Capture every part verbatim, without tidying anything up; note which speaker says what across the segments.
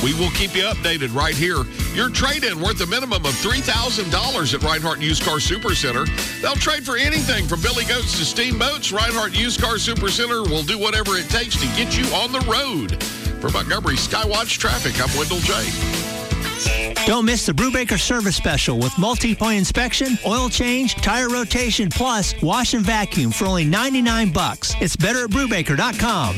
Speaker 1: We will keep you updated right here. Your trade-in worth a minimum of three thousand dollars at Reinhardt Used Car Supercenter. They'll trade for anything from billy goats to steamboats. Reinhardt Used Car Supercenter will do whatever it takes to get you on the road. For Montgomery Skywatch Traffic, I'm Wendell J.
Speaker 2: Don't miss the Brubaker service special with multi-point inspection, oil change, tire rotation, plus wash and vacuum for only ninety-nine bucks. It's better at Brubaker dot com.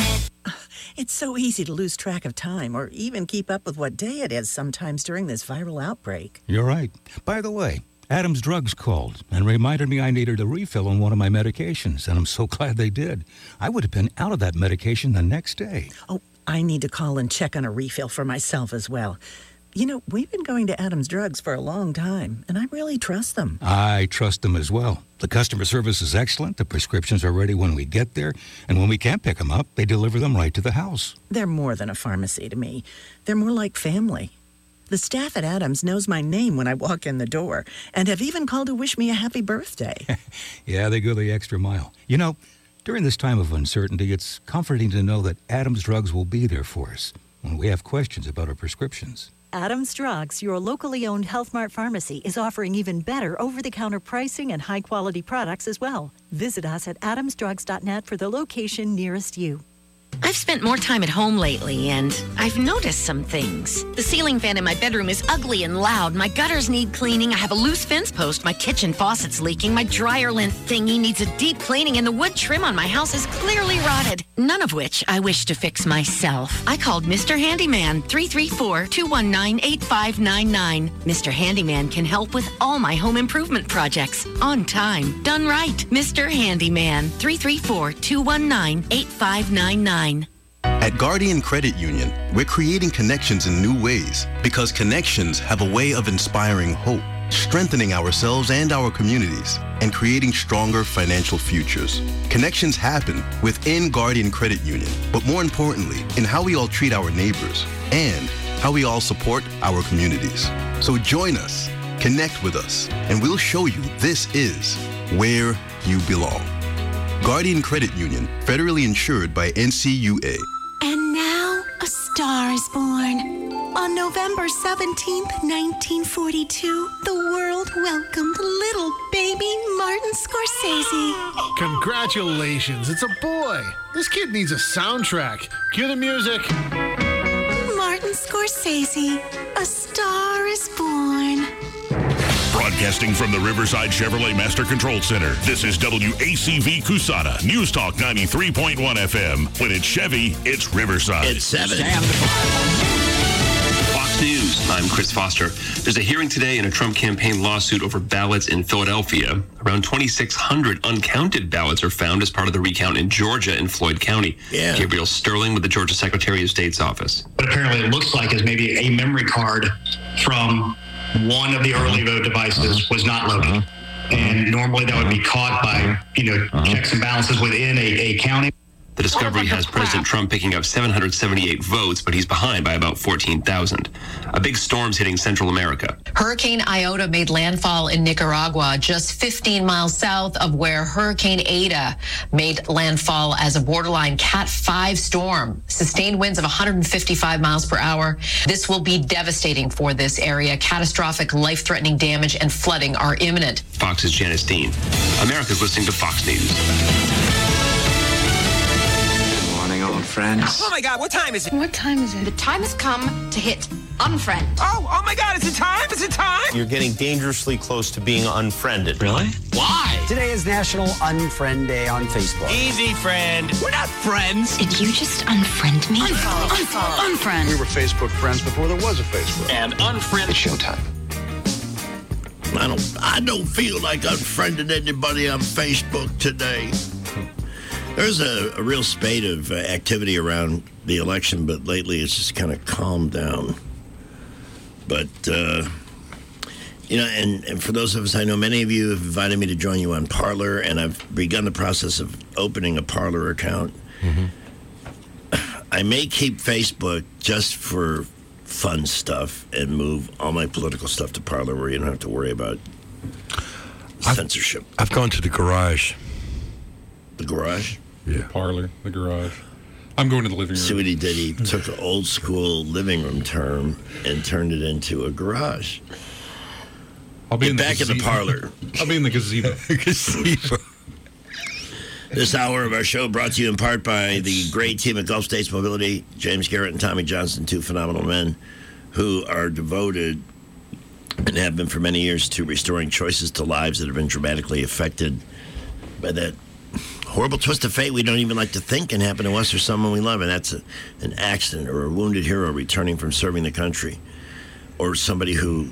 Speaker 3: It's so easy to lose track of time or even keep up with what day it is sometimes during this viral outbreak.
Speaker 4: You're right. By the way, Adam's Drugs called and reminded me I needed a refill on one of my medications, and I'm so glad they did. I would have been out of that medication the next day.
Speaker 3: Oh, I need to call and check on a refill for myself as well. You know, we've been going to Adam's Drugs for a long time, and I really trust them.
Speaker 4: I trust them as well. The customer service is excellent. The prescriptions are ready when we get there, and when we can't pick them up, they deliver them right to the house.
Speaker 3: They're more than a pharmacy to me. They're more like family. The staff at Adams knows my name when I walk in the door, and have even called to wish me a happy birthday.
Speaker 4: Yeah, they go the extra mile. You know, during this time of uncertainty, it's comforting to know that Adam's Drugs will be there for us when we have questions about our prescriptions.
Speaker 5: Adams Drugs, your locally owned Health Mart pharmacy, is offering even better over-the-counter pricing and high-quality products as well. Visit us at adams drugs dot net for the location nearest you.
Speaker 6: I've spent more time at home lately, and I've noticed some things. The ceiling fan in my bedroom is ugly and loud. My gutters need cleaning. I have a loose fence post. My kitchen faucet's leaking. My dryer lint thingy needs a deep cleaning, and the wood trim on my house is clearly rotted. None of which I wish to fix myself. I called Mister Handyman, three three four, two one nine, eight five nine nine. Mister Handyman can help with all my home improvement projects. On time. Done right. Mister Handyman, three three four, two one nine, eight five nine nine.
Speaker 7: At Guardian Credit Union, we're creating connections in new ways because connections have a way of inspiring hope, strengthening ourselves and our communities, and creating stronger financial futures. Connections happen within Guardian Credit Union, but more importantly, in how we all treat our neighbors and how we all support our communities. So join us, connect with us, and we'll show you this is where you belong. Guardian Credit Union, federally insured by N C U A.
Speaker 8: And now, a star is born. On November seventeenth, nineteen forty-two, the world welcomed little baby Martin Scorsese.
Speaker 9: Congratulations, it's a boy. This kid needs a soundtrack. Cue the music.
Speaker 8: Martin Scorsese, a star is born.
Speaker 10: Broadcasting from the Riverside Chevrolet Master Control Center, this is W A C V Cusana, News Talk ninety-three point one F M. When it's Chevy, it's Riverside.
Speaker 11: It's seven. Fox News, I'm Chris Foster. There's a hearing today in a Trump campaign lawsuit over ballots in Philadelphia. Around twenty-six hundred uncounted ballots are found as part of the recount in Georgia and Floyd County.
Speaker 12: Yeah.
Speaker 11: Gabriel Sterling with the Georgia Secretary of State's office.
Speaker 12: What apparently it looks like is maybe a memory card from one of the early vote devices was not loaded. And normally that would be caught by, you know, checks and balances within a, a county.
Speaker 11: The discovery has President Trump picking up seven hundred seventy-eight votes, but he's behind by about fourteen thousand. A big storm's hitting Central America.
Speaker 13: Hurricane Iota made landfall in Nicaragua, just fifteen miles south of where Hurricane Eta made landfall as a borderline Cat five storm. Sustained winds of one hundred fifty-five miles per hour. This will be devastating for this area. Catastrophic, life-threatening damage and flooding are imminent.
Speaker 11: Fox's Janice Dean. America's listening to Fox News.
Speaker 14: Friends.
Speaker 15: Oh my God, what time is it?
Speaker 16: What time is it? The time has come to hit unfriend.
Speaker 15: Oh, oh my God, is it time? Is it time?
Speaker 17: You're getting dangerously close to being unfriended.
Speaker 15: Really? Why?
Speaker 18: Today is National Unfriend Day on Facebook.
Speaker 15: Easy, friend. We're not friends.
Speaker 16: Did you just unfriend me?
Speaker 15: Unfollow.
Speaker 16: Unfollow.
Speaker 15: Unfriend.
Speaker 19: We were Facebook friends before there was a Facebook.
Speaker 15: And unfriend.
Speaker 19: It's showtime.
Speaker 20: I don't, I don't feel like unfriending anybody on Facebook today. There's a, a real spate of uh, activity around the election, but lately it's just kind of calmed down. But, uh, you know, and, and for those of us, I know many of you have invited me to join you on Parler, and I've begun the process of opening a Parler account. Mm-hmm. I may keep Facebook just for fun stuff and move all my political stuff to Parler where you don't have to worry about censorship.
Speaker 19: I've, I've gone to the garage.
Speaker 20: The garage?
Speaker 19: Yeah.
Speaker 21: Parlor, the garage.
Speaker 14: I'm going to the living room.
Speaker 20: See what he did? He took an old school living room term and turned it into a garage.
Speaker 14: I'll be
Speaker 20: Get
Speaker 14: in the
Speaker 20: back in the
Speaker 14: gazebo.
Speaker 20: parlor.
Speaker 14: I'll be in the gazebo.
Speaker 20: Gazebo. This hour of our show brought to you in part by the great team at Gulf States Mobility, James Garrett and Tommy Johnson, two phenomenal men who are devoted and have been for many years to restoring choices to lives that have been dramatically affected by that horrible twist of fate we don't even like to think can happen to us or someone we love, and that's a, an accident or a wounded hero returning from serving the country, or somebody who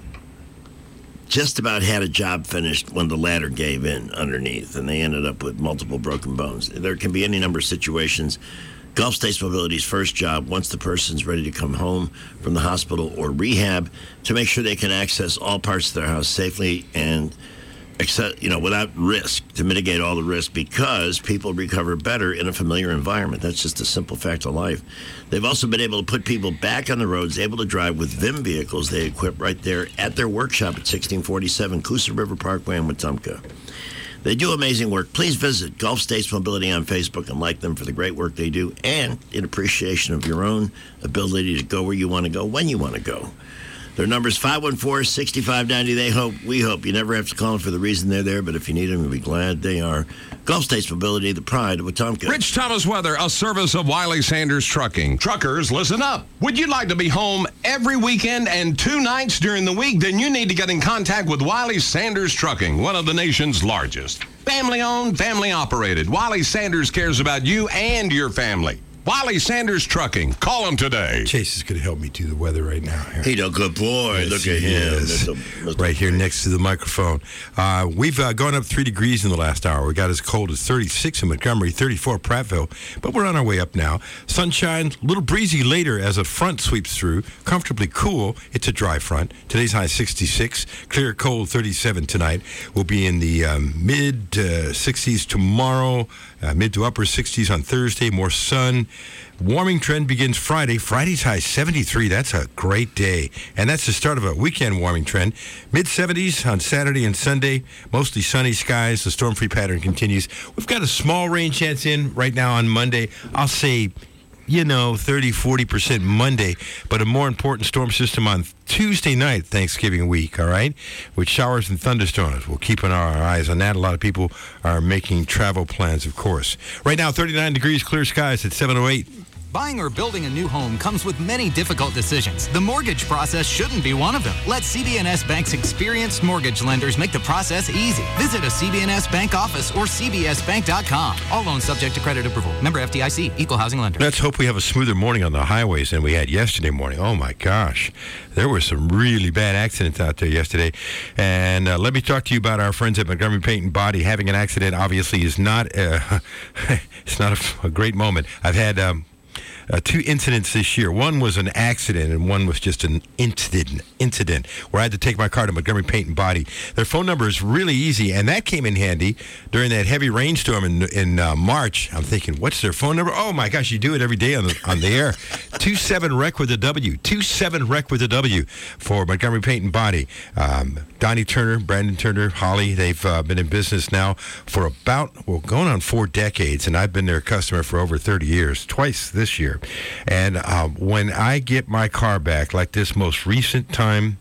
Speaker 20: just about had a job finished when the ladder gave in underneath and they ended up with multiple broken bones. There can be any number of situations. Gulf States Mobility's first job, once the person's ready to come home from the hospital or rehab, to make sure they can access all parts of their house safely and Except, you know, without risk, to mitigate all the risk, because people recover better in a familiar environment. That's just a simple fact of life. They've also been able to put people back on the roads, able to drive with Vim vehicles they equip right there at their workshop at sixteen forty-seven Coosa River Parkway in Wetumpka. They do amazing work. Please visit Gulf States Mobility on Facebook and like them for the great work they do, and in appreciation of your own ability to go where you want to go when you want to go. Their number is five one four, six five nine zero. They hope, we hope. You never have to call them for the reason they're there, but if you need them, you'll be glad they are. Gulf States Mobility, the pride of Wetumpka.
Speaker 1: Rich Thomas Weather, a service of Wiley Sanders Trucking. Truckers, listen up. Would you like to be home every weekend and two nights during the week? Then you need to get in contact with Wiley Sanders Trucking, one of the nation's largest. Family owned, family operated. Wiley Sanders cares about you and your family. Wiley Sanders Trucking. Call him today.
Speaker 21: Chase is going to help me do the weather right now. Here.
Speaker 20: He a good boy.
Speaker 21: Yes,
Speaker 20: Look at
Speaker 21: he
Speaker 20: him.
Speaker 21: is.
Speaker 20: Little- little
Speaker 21: right here next to the microphone. Uh, we've uh, gone up three degrees in the last hour. We got as cold as thirty-six in Montgomery, thirty-four Prattville, but we're on our way up now. Sunshine, a little breezy later as a front sweeps through. Comfortably cool. It's a dry front. Today's high sixty-six. Clear, cold, thirty-seven tonight. We'll be in the um, mid uh, sixties tomorrow, uh, mid to upper sixties on Thursday. More sun. Warming trend begins Friday. Friday's high seventy-three. That's a great day. And that's the start of a weekend warming trend. mid seventies on Saturday and Sunday. Mostly sunny skies. The storm-free pattern continues. We've got a small rain chance in right now on Monday. I'll say, you know, thirty, forty percent Monday. But a more important storm system on Tuesday night, Thanksgiving week, all right? With showers and thunderstorms. We'll keep an eye, our eyes on that. A lot of people are making travel plans, of course. Right now, thirty-nine degrees, clear skies at seven oh eight.
Speaker 22: Buying or building a new home comes with many difficult decisions. The mortgage process shouldn't be one of them. Let C B N S Bank's experienced mortgage lenders make the process easy. Visit a C B N S Bank office or c b s bank dot com. All loans subject to credit approval. Member F D I C. Equal housing lender.
Speaker 21: Let's hope we have a smoother morning on the highways than we had yesterday morning. Oh, my gosh. There were some really bad accidents out there yesterday. And uh, let me talk to you about our friends at Montgomery Paint and Body. Having an accident, obviously, is not, uh, it's not a, a great moment. I've had... Um, Uh, two incidents this year. One was an accident, and one was just an incident. Incident where I had to take my car to Montgomery Paint and Body. Their phone number is really easy, and that came in handy during that heavy rainstorm in in uh, March. I'm thinking, what's their phone number? Oh my gosh, you do it every day on the on the air. two seven R E C with a W. two seven R E C with a W for Montgomery Paint and Body. Um, Donnie Turner, Brandon Turner, Holly. They've uh, been in business now for about well, going on four decades, and I've been their customer for over thirty years. Twice this year. And um, when I get my car back, like this most recent time,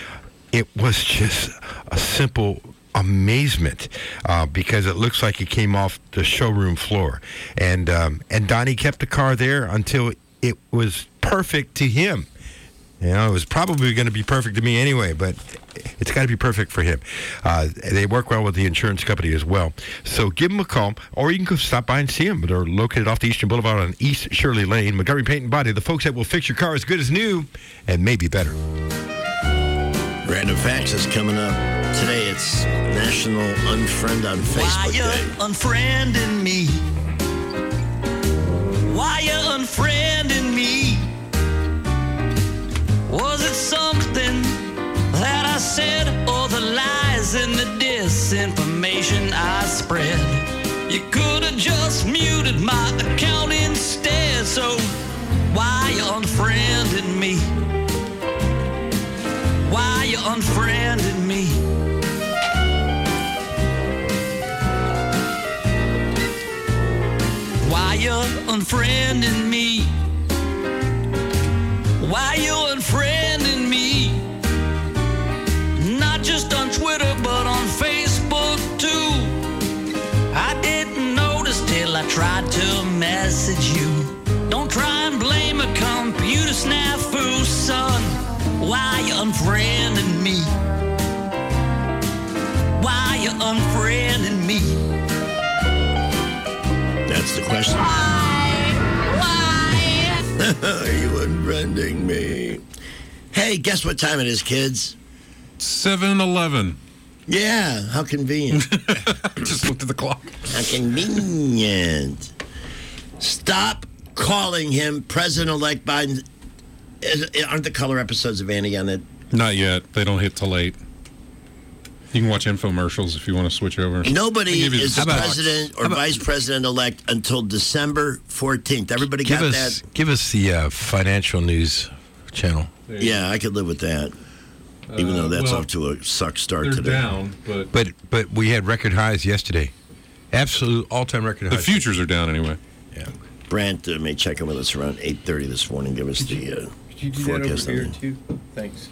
Speaker 21: it was just a simple amazement uh, because it looks like it came off the showroom floor. And um, and Donnie kept the car there until it was perfect to him. You know, it was probably going to be perfect to me anyway, but it's got to be perfect for him. Uh, they work well with the insurance company as well. So give them a call, or you can go stop by and see them. They're located off the Eastern Boulevard on East Shirley Lane. Montgomery Paint and Body, the folks that will fix your car as good as new and maybe better.
Speaker 20: Random Facts is coming up. Today it's National Unfriend on Facebook
Speaker 23: Why you
Speaker 20: Day.
Speaker 23: unfriending me? Why you unfriending me? Was it something that I said, or the lies and the disinformation I spread? You could have just muted my account instead. So why you unfriending me? Why you unfriending me? Why you unfriending me? Why you unfriending me? Not just on Twitter, but on Facebook too. I didn't notice till I tried to message you. Don't try and blame a computer snafu, son. Why you unfriending me? Why you unfriending me?
Speaker 20: That's the question.
Speaker 23: Why? Why?
Speaker 20: Are you unfriending me? Hey, guess what time it is, kids?
Speaker 14: seven eleven.
Speaker 20: Yeah, how convenient.
Speaker 14: Just looked at the clock.
Speaker 20: How convenient. Stop calling him President-elect Biden. Is, aren't the color episodes of Annie on it?
Speaker 14: Not yet. They don't hit till late. You can watch infomercials if you want to switch over.
Speaker 20: Nobody is the
Speaker 21: about-
Speaker 20: president or
Speaker 21: how about-
Speaker 20: vice president-elect until December fourteenth. Everybody
Speaker 21: Give
Speaker 20: got
Speaker 21: us,
Speaker 20: that?
Speaker 21: give us the uh, financial news channel.
Speaker 20: Yeah, I could live with that. Even
Speaker 14: Uh,
Speaker 20: though that's
Speaker 14: well,
Speaker 20: off to a suck start
Speaker 14: They're
Speaker 20: today.
Speaker 14: down, but
Speaker 21: But but we had record highs yesterday. Absolute all-time record
Speaker 14: the
Speaker 21: highs.
Speaker 14: futures are down anyway.
Speaker 21: Yeah.
Speaker 20: Brant uh, may check in with us around eight thirty this morning. Give us the uh,
Speaker 17: Could you do that
Speaker 20: forecast.
Speaker 17: over
Speaker 20: on
Speaker 17: here,
Speaker 20: that.
Speaker 17: too? Thanks.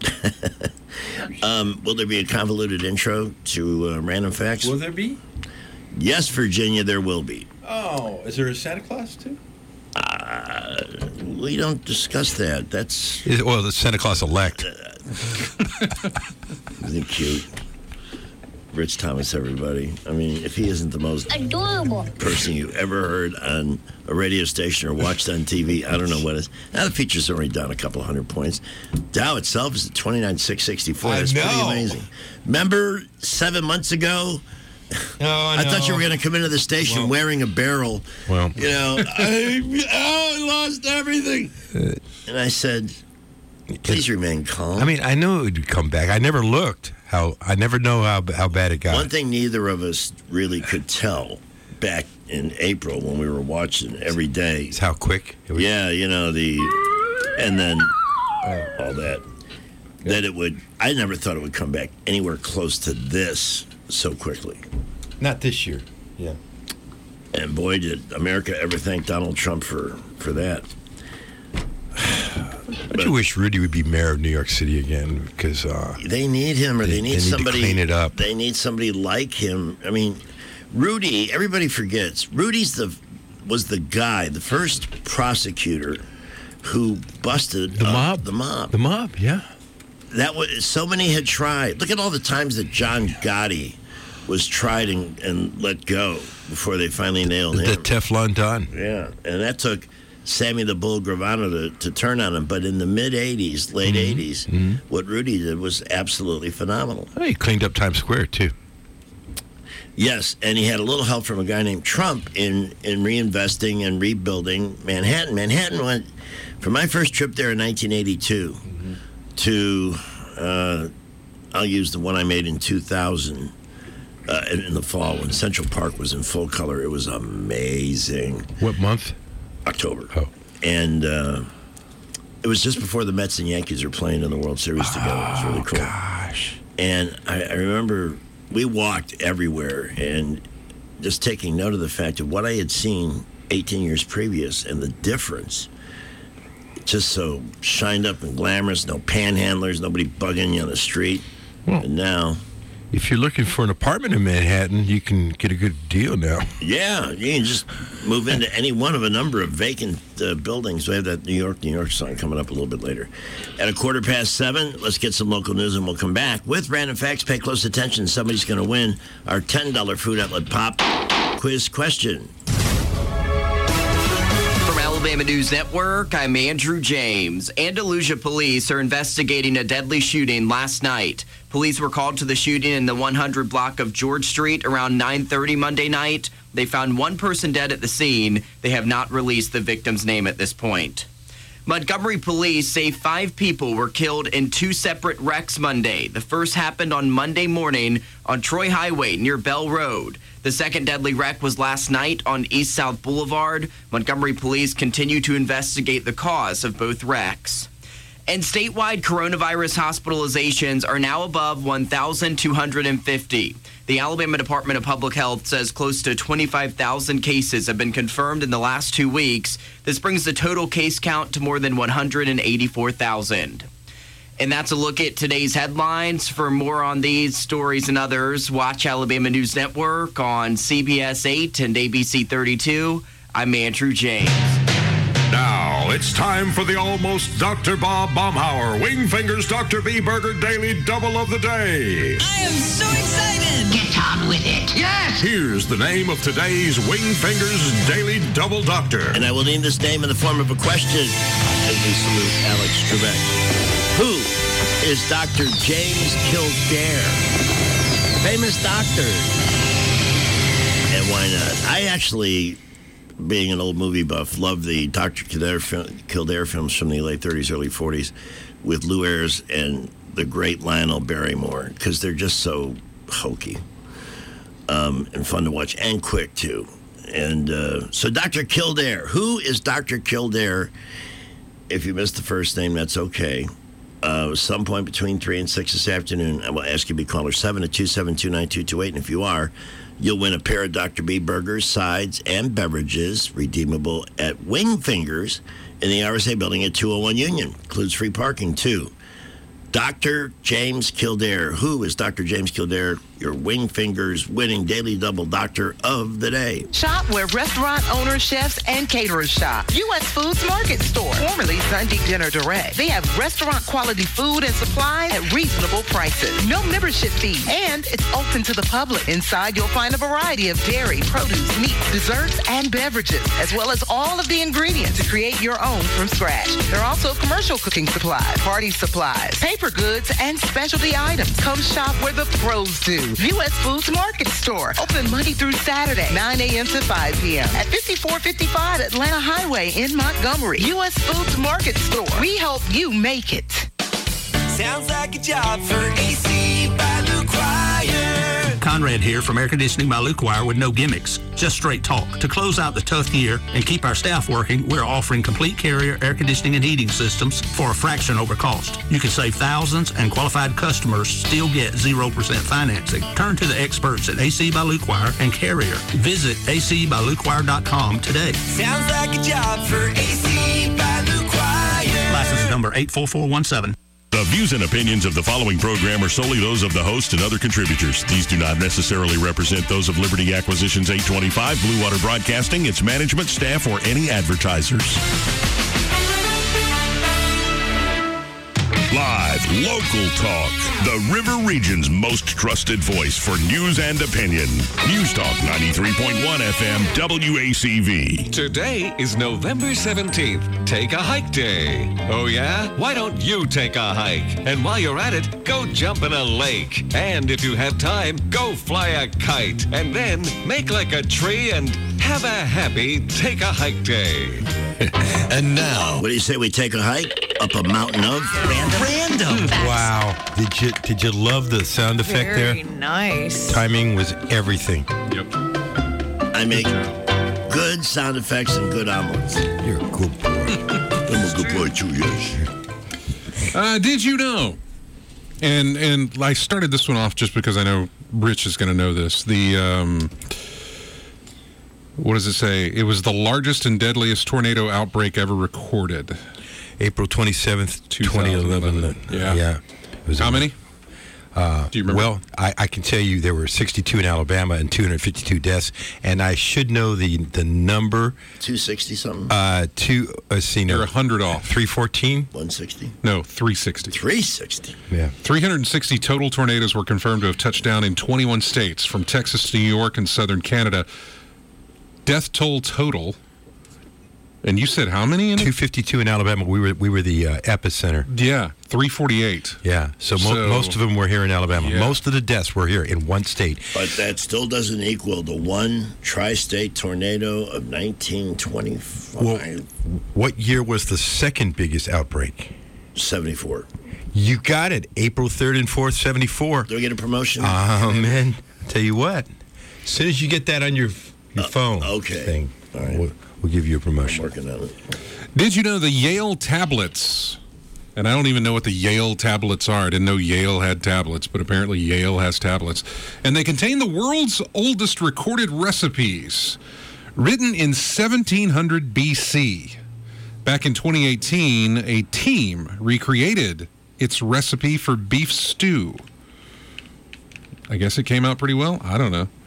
Speaker 20: Um, will there be a convoluted intro to uh, random facts?
Speaker 17: Will there be?
Speaker 20: Yes, Virginia, there will be.
Speaker 17: Oh, is there a Santa Claus, too?
Speaker 20: Uh, we don't discuss that. That's
Speaker 21: Is- well, the Santa Claus elect.
Speaker 20: isn't he cute. Rich Thomas, everybody. I mean, if he isn't the most
Speaker 16: Adorable.
Speaker 20: person you ever heard on a radio station or watched on T V, I don't know what is. Now the feature's already down a couple hundred points. Dow itself is at twenty-nine six sixty-four.
Speaker 17: I
Speaker 20: That's pretty
Speaker 17: know.
Speaker 20: amazing. Remember seven months ago?
Speaker 17: No, I,
Speaker 20: I thought you were going to come into the station
Speaker 17: Well-
Speaker 20: wearing a barrel.
Speaker 21: Well,
Speaker 20: You know, I, oh, I lost everything. And I said, please remain calm.
Speaker 21: I mean, I knew it would come back. I never looked. How I never know how how bad it got.
Speaker 20: One thing neither of us really could tell back in April when we were watching every day.
Speaker 21: It's how quick. It was.
Speaker 20: Yeah, you know, the, and then all that. That it would, I never thought it would come back anywhere close to this so quickly.
Speaker 21: Not this year. Yeah.
Speaker 20: And boy, did America ever thank Donald Trump for, for that.
Speaker 21: Don't you wish Rudy would be mayor of New York City again? Because uh,
Speaker 20: They need him, or they,
Speaker 21: They-
Speaker 20: need
Speaker 21: they need to
Speaker 20: somebody
Speaker 21: clean it up.
Speaker 20: They need somebody like him. I mean, Rudy. Everybody forgets Rudy's the was the guy, the first prosecutor who busted
Speaker 21: the
Speaker 20: up
Speaker 21: mob,
Speaker 20: The mob.
Speaker 21: the mob. Yeah.
Speaker 20: That was so many had tried. Look at all the times that John Gotti was tried and, and let go before they finally nailed
Speaker 21: The
Speaker 20: him.
Speaker 21: Teflon Don.
Speaker 20: Yeah, and that took Sammy the Bull Gravano to, to turn on him. But in the mid eighties, late eighties, what Rudy did was absolutely phenomenal.
Speaker 21: Oh, he cleaned up Times Square too.
Speaker 20: Yes, and he had a little help from a guy named Trump in, in reinvesting and rebuilding Manhattan. Manhattan went, from my first trip there in nineteen eighty-two
Speaker 21: Mm-hmm.
Speaker 20: to, uh, I'll use the one I made in two thousand, uh, in, in the fall when Central Park was in full color. It was amazing.
Speaker 21: What month?
Speaker 20: October.
Speaker 21: Oh.
Speaker 20: And uh, it was just before the Mets and Yankees were playing in the World Series together. It was really cool.
Speaker 21: Gosh.
Speaker 20: And I, I remember we walked everywhere and just taking note of the fact of what I had seen eighteen years previous and the difference. Just so shined up and glamorous, no panhandlers, nobody bugging you on the street.
Speaker 21: Well,
Speaker 20: and now,
Speaker 21: if you're looking for an apartment in Manhattan, you can get a good deal now.
Speaker 20: yeah, you can just move into any one of a number of vacant uh, buildings. We have that New York, New York song coming up a little bit later. At a quarter past seven, let's get some local news and we'll come back with random facts. Pay close attention. Somebody's going to win our ten dollars Food Outlet Pop quiz question.
Speaker 2: From Alabama News Network, I'm Andrew James. Andalusia police are investigating a deadly shooting last night. Police were called to the shooting in the one hundred block of George Street around nine thirty Monday night. They found one person dead at the scene. They have not released the victim's name at this point. Montgomery police say five people were killed in two separate wrecks Monday. The first happened on Monday morning on Troy Highway near Bell Road. The second deadly wreck was last night on East South Boulevard. Montgomery police continue to investigate the cause of both wrecks. And statewide coronavirus hospitalizations are now above one thousand two hundred fifty. The Alabama Department of Public Health says close to twenty-five thousand cases have been confirmed in the last two weeks. This brings the total case count to more than one hundred eighty-four thousand. And that's a look at today's headlines. For more on these stories and others, watch Alabama News Network on C B S eight and A B C thirty-two. I'm Andrew James.
Speaker 10: Now it's time for the almost Doctor Bob Baumhauer Wingfingers Doctor B Burger Daily Double of the Day.
Speaker 23: I am so excited.
Speaker 15: Get on with it.
Speaker 10: Yes! Here's the name of today's Wingfingers Daily Double Doctor.
Speaker 20: And I will name this name in the form of a question as we salute Alex Trebek. Who is Doctor James Kildare? Famous doctor. And why not? I actually, being an old movie buff, love the Doctor Kildare, Kildare films from the late thirties, early forties with Lou Ayres and the great Lionel Barrymore, because they're just so hokey um, and fun to watch, and quick, too. And uh, so Doctor Kildare. Who is Doctor Kildare? If you missed the first name, that's okay. Uh, some point between three and six this afternoon, I will ask you to be caller seven at two seven two, nine two two eight. And if you are, you'll win a pair of Doctor B burgers, sides, and beverages redeemable at Wingfingers in the R S A building at two oh one Union. Includes free parking, too. Doctor James Kildare. Who is Doctor James Kildare? Your Wingfingers winning daily double doctor of the day.
Speaker 3: Shop where restaurant owners, chefs, and caterers shop. U S Foods Market Store, formerly Sunday Dinner Direct. They have restaurant quality food and supplies at reasonable prices. No membership fee, and it's open to the public. Inside, you'll find a variety of dairy, produce, meat, desserts, and beverages, as well as all of the ingredients to create your own from scratch. There are also commercial cooking supplies, party supplies, paper goods, and specialty items. Come shop where the pros do. U S Foods Market Store, open Monday through Saturday, nine a.m. to five p.m. at fifty-four fifty-five Atlanta Highway in Montgomery. U S Foods Market Store. We help you make it.
Speaker 23: Sounds like a job for A C by Luke Wire.
Speaker 4: Conrad here from Air Conditioning by Luke Wire with no gimmicks, just straight talk. To close out the tough year and keep our staff working, we're offering complete carrier air conditioning and heating systems for a fraction over cost. You can save thousands, and qualified customers still get zero percent financing. Turn to the experts at A C by Luke Wire and Carrier. Visit A C by Luke Wire dot com today.
Speaker 23: Sounds like a job for A C by Luke Wire.
Speaker 4: License number eight four four one seven.
Speaker 10: The views and opinions of the following program are solely those of the host and other contributors. These do not necessarily represent those of Liberty Acquisitions eight twenty-five, Blue Water Broadcasting, its management, staff, or any advertisers. Live, local talk. The River Region's most trusted voice for news and opinion. News Talk ninety-three point one F M W A C V.
Speaker 5: Today is November seventeenth. Take a hike day. Oh, yeah? Why don't you take a hike? And while you're at it, go jump in a lake. And if you have time, go fly a kite. And then make like a tree and have a happy take a hike day.
Speaker 20: And now, what do you say we take a hike up a mountain of
Speaker 23: random? Random.
Speaker 21: Wow! Did you did you love the sound effect there?
Speaker 24: Very nice.
Speaker 21: Timing was everything.
Speaker 14: Yep.
Speaker 20: I make good sound effects and good omelets.
Speaker 21: You're a good boy.
Speaker 20: I'm a good boy too. Yes.
Speaker 14: Uh, did you know? And and I started this one off just because I know Rich is going to know this. The um, what does it say? It was the largest and deadliest tornado outbreak ever recorded.
Speaker 21: April twenty-seventh, twenty eleven.
Speaker 14: Yeah.
Speaker 21: Yeah.
Speaker 14: It was How many?
Speaker 21: Uh,
Speaker 14: Do you remember?
Speaker 21: Well, I, I can tell you there were sixty-two in Alabama and two hundred fifty-two deaths, and I should know the the number.
Speaker 20: two sixty something.
Speaker 21: Uh, two. Uh, see, no,
Speaker 14: You're one hundred off.
Speaker 21: three fourteen.
Speaker 20: one sixty.
Speaker 14: No, three sixty.
Speaker 20: three sixty.
Speaker 21: Yeah.
Speaker 14: three hundred sixty total tornadoes were confirmed to have touched down in twenty-one states, from Texas to New York and southern Canada. Death toll total. And you said how many? In
Speaker 21: two fifty-two in Alabama. We were we were the uh, epicenter.
Speaker 14: Yeah, three forty-eight.
Speaker 21: Yeah, so, mo-
Speaker 14: So-
Speaker 21: most of them were here in Alabama.
Speaker 14: Yeah.
Speaker 21: Most of the deaths were here in one state.
Speaker 20: But that still doesn't equal the one tri-state tornado of nineteen twenty-five.
Speaker 21: Well, what year was the second biggest outbreak?
Speaker 20: seventy-four.
Speaker 21: You got it. April third and fourth, seventy-four.
Speaker 20: Do I get a promotion?
Speaker 21: Oh, man. Tell you what. As soon as you get that on your your
Speaker 20: Uh,
Speaker 21: phone
Speaker 20: okay.
Speaker 21: thing,
Speaker 20: All right.
Speaker 21: we'll, we'll give you a promotion.
Speaker 20: I'm working on it.
Speaker 14: Did you know the Yale tablets And I don't even know what the Yale tablets are. I didn't know Yale had tablets, but apparently Yale has tablets. And they contain the world's oldest recorded recipes, written in seventeen hundred B C. Back in twenty eighteen, a team recreated its recipe for beef stew. I guess it came out pretty well. I don't know.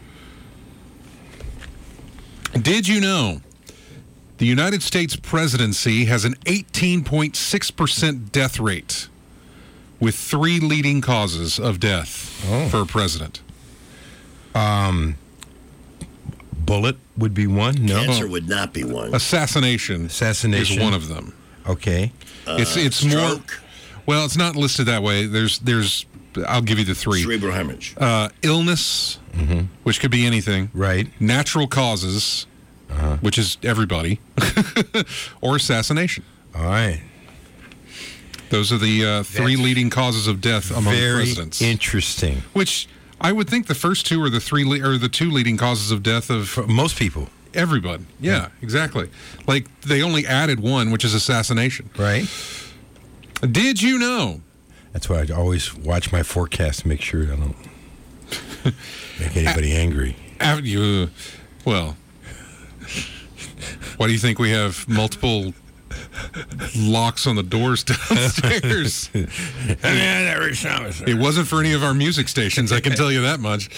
Speaker 14: Did you know the United States presidency has an eighteen point six percent death rate with three leading causes of death
Speaker 21: Oh.
Speaker 14: for a president?
Speaker 21: Um, bullet would be one. No,
Speaker 20: Cancer would not be one.
Speaker 14: Assassination,
Speaker 21: Assassination
Speaker 14: is one of them.
Speaker 21: Okay.
Speaker 14: it's
Speaker 20: Uh,
Speaker 14: it's more.
Speaker 20: stroke.
Speaker 14: Well, it's not listed that way. There's there's. I'll give you the three.
Speaker 20: Cerebral hemorrhage.
Speaker 14: Uh, illness, which could be anything.
Speaker 21: Right.
Speaker 14: Natural causes,
Speaker 21: Uh-huh.
Speaker 14: which is everybody, or assassination.
Speaker 21: All right.
Speaker 14: Those are the uh, three
Speaker 21: That's
Speaker 14: leading causes of death among
Speaker 21: Very
Speaker 14: presidents.
Speaker 21: interesting.
Speaker 14: Which I would think the first two are the three le- or the two leading causes of death of
Speaker 21: For most people.
Speaker 14: everybody. Yeah,
Speaker 21: Yeah.
Speaker 14: exactly. Like they only added one, which is assassination.
Speaker 21: Right.
Speaker 14: Did you know?
Speaker 21: That's why I always watch my forecast to make sure I don't make anybody angry.
Speaker 14: Uh, you, well, why do you think we have multiple locks on the doors downstairs? It wasn't for any of our music stations, I can tell you that much.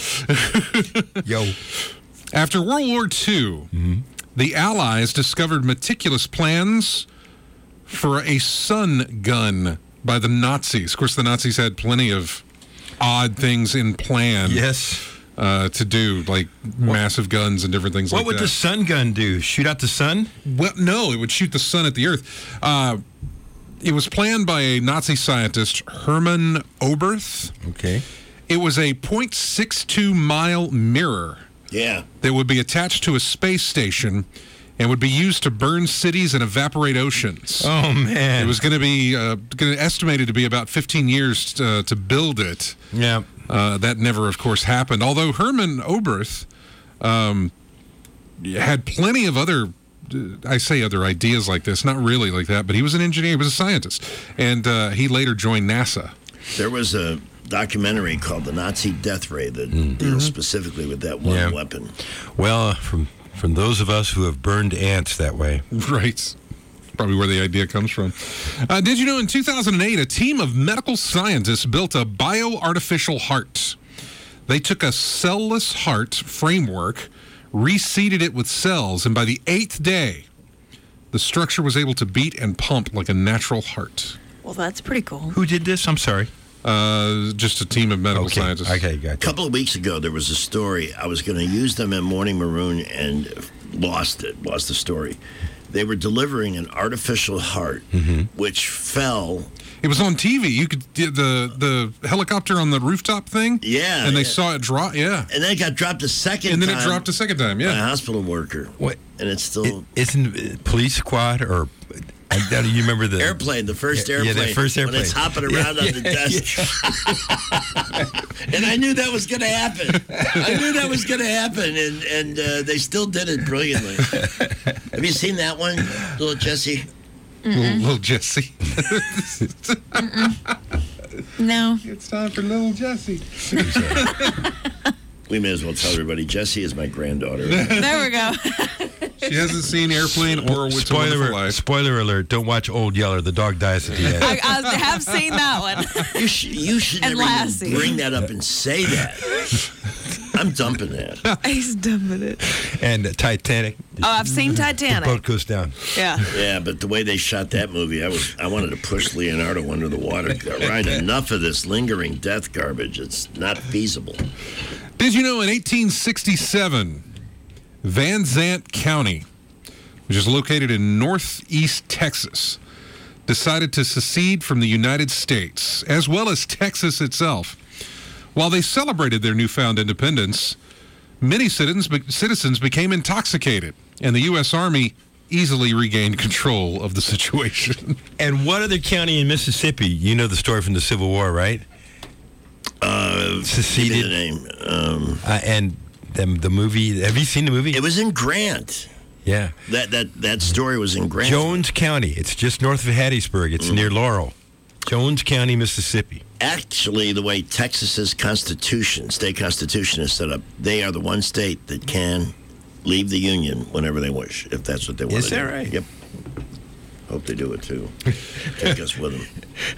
Speaker 21: Yo.
Speaker 14: After World War Two, the Allies discovered meticulous plans for a sun gun by the Nazis. Of course, the Nazis had plenty of odd things in plan.
Speaker 21: Yes.
Speaker 14: Uh, to do, like massive guns and different things
Speaker 21: What
Speaker 14: like
Speaker 21: would
Speaker 14: that.
Speaker 21: the sun gun do? Shoot out the sun?
Speaker 14: Well, no, it would shoot the sun at the earth. Uh, it was planned by a Nazi scientist, Hermann Oberth.
Speaker 21: Okay.
Speaker 14: It was a point six two mile mirror
Speaker 20: Yeah.
Speaker 14: that would be attached to a space station and would be used to burn cities and evaporate oceans.
Speaker 21: Oh, man.
Speaker 14: It was going to be uh, gonna, estimated to be about fifteen years uh, to build it.
Speaker 21: Yeah.
Speaker 14: Uh, that never, of course, happened. Although Hermann Oberth um, had plenty of other, uh, I say other ideas like this, not really like that, but he was an engineer, he was a scientist. And uh, he later joined NASA.
Speaker 20: There was a documentary called The Nazi Death Ray that deals specifically with that one
Speaker 21: Yeah.
Speaker 20: weapon.
Speaker 21: Well, uh, from from those of us who have burned ants that way.
Speaker 14: Right. Probably where the idea comes from. Uh, did you know in two thousand eight, a team of medical scientists built a bio-artificial heart? They took a cell-less heart framework, reseeded it with cells, and by the eighth day, the structure was able to beat and pump like a natural heart.
Speaker 6: Well, that's pretty cool.
Speaker 21: Who did this? I'm sorry.
Speaker 14: Uh, just a team of medical
Speaker 21: Okay.
Speaker 14: scientists.
Speaker 21: Okay,
Speaker 20: A
Speaker 21: gotcha.
Speaker 20: couple of weeks ago, there was a story. I was going to use them in Morning Maroon and lost it, lost the story. They were delivering an artificial heart, which fell.
Speaker 14: It was on T V. You could the the helicopter on the rooftop thing.
Speaker 20: Yeah,
Speaker 14: and they
Speaker 20: yeah.
Speaker 14: saw it drop. Yeah,
Speaker 20: And then it got dropped a second
Speaker 14: and then
Speaker 20: time
Speaker 14: it dropped a second time.
Speaker 20: by a
Speaker 14: Yeah,
Speaker 20: hospital worker.
Speaker 21: What?
Speaker 20: And it's still
Speaker 21: It, isn't it police squad or I doubt you remember the
Speaker 20: airplane, the first
Speaker 21: Yeah,
Speaker 20: airplane.
Speaker 21: yeah, the first
Speaker 20: When
Speaker 21: airplane.
Speaker 20: it's hopping
Speaker 21: Yeah,
Speaker 20: around on the
Speaker 21: yeah,
Speaker 20: desk. And I knew that was going to happen. I knew that was going to happen, and and uh, they still did it brilliantly. Have you seen that one, little Jesse?
Speaker 14: little, little Jesse.
Speaker 6: No.
Speaker 14: It's time for little Jesse.
Speaker 20: We may as well tell everybody. Jesse is my granddaughter.
Speaker 6: There we go.
Speaker 14: She hasn't seen Airplane or It's a Wonderful
Speaker 21: Spoiler,
Speaker 14: Life.
Speaker 21: spoiler alert, don't watch Old Yeller. The dog dies at the end.
Speaker 6: I, I have seen that one.
Speaker 20: You should, you should
Speaker 6: And
Speaker 20: never
Speaker 6: Lassie.
Speaker 20: even bring that up and say that. I'm dumping that.
Speaker 6: He's dumping it.
Speaker 21: And uh, Titanic.
Speaker 6: Oh, I've seen
Speaker 21: The
Speaker 6: Titanic.
Speaker 21: boat goes down.
Speaker 6: Yeah.
Speaker 20: Yeah, but the way they shot that movie, I was I wanted to push Leonardo under the water. Right, enough of this lingering death garbage. It's not feasible.
Speaker 14: Did you know in eighteen sixty-seven, Van Zant County, which is located in northeast Texas, decided to secede from the United States, as well as Texas itself. While they celebrated their newfound independence, many citizens, citizens became intoxicated, and the U S Army easily regained control of the situation.
Speaker 21: And what other county in Mississippi? You know the story from the Civil War, right?
Speaker 20: Uh,
Speaker 21: Seceded.
Speaker 20: give me the name. Um,
Speaker 21: Uh, and the, the movie. Have you seen the movie?
Speaker 20: it was in Grant.
Speaker 21: Yeah.
Speaker 20: That that that story was in Grant.
Speaker 21: Jones County. It's just north of Hattiesburg. It's near Laurel. Jones County, Mississippi.
Speaker 20: Actually, the way Texas's constitution, state constitution is set up, they are the one state that can leave the union whenever they wish, if that's what they want
Speaker 21: Is
Speaker 20: to do.
Speaker 21: that right?
Speaker 20: Yep. Hope they do it, too. Take us with them.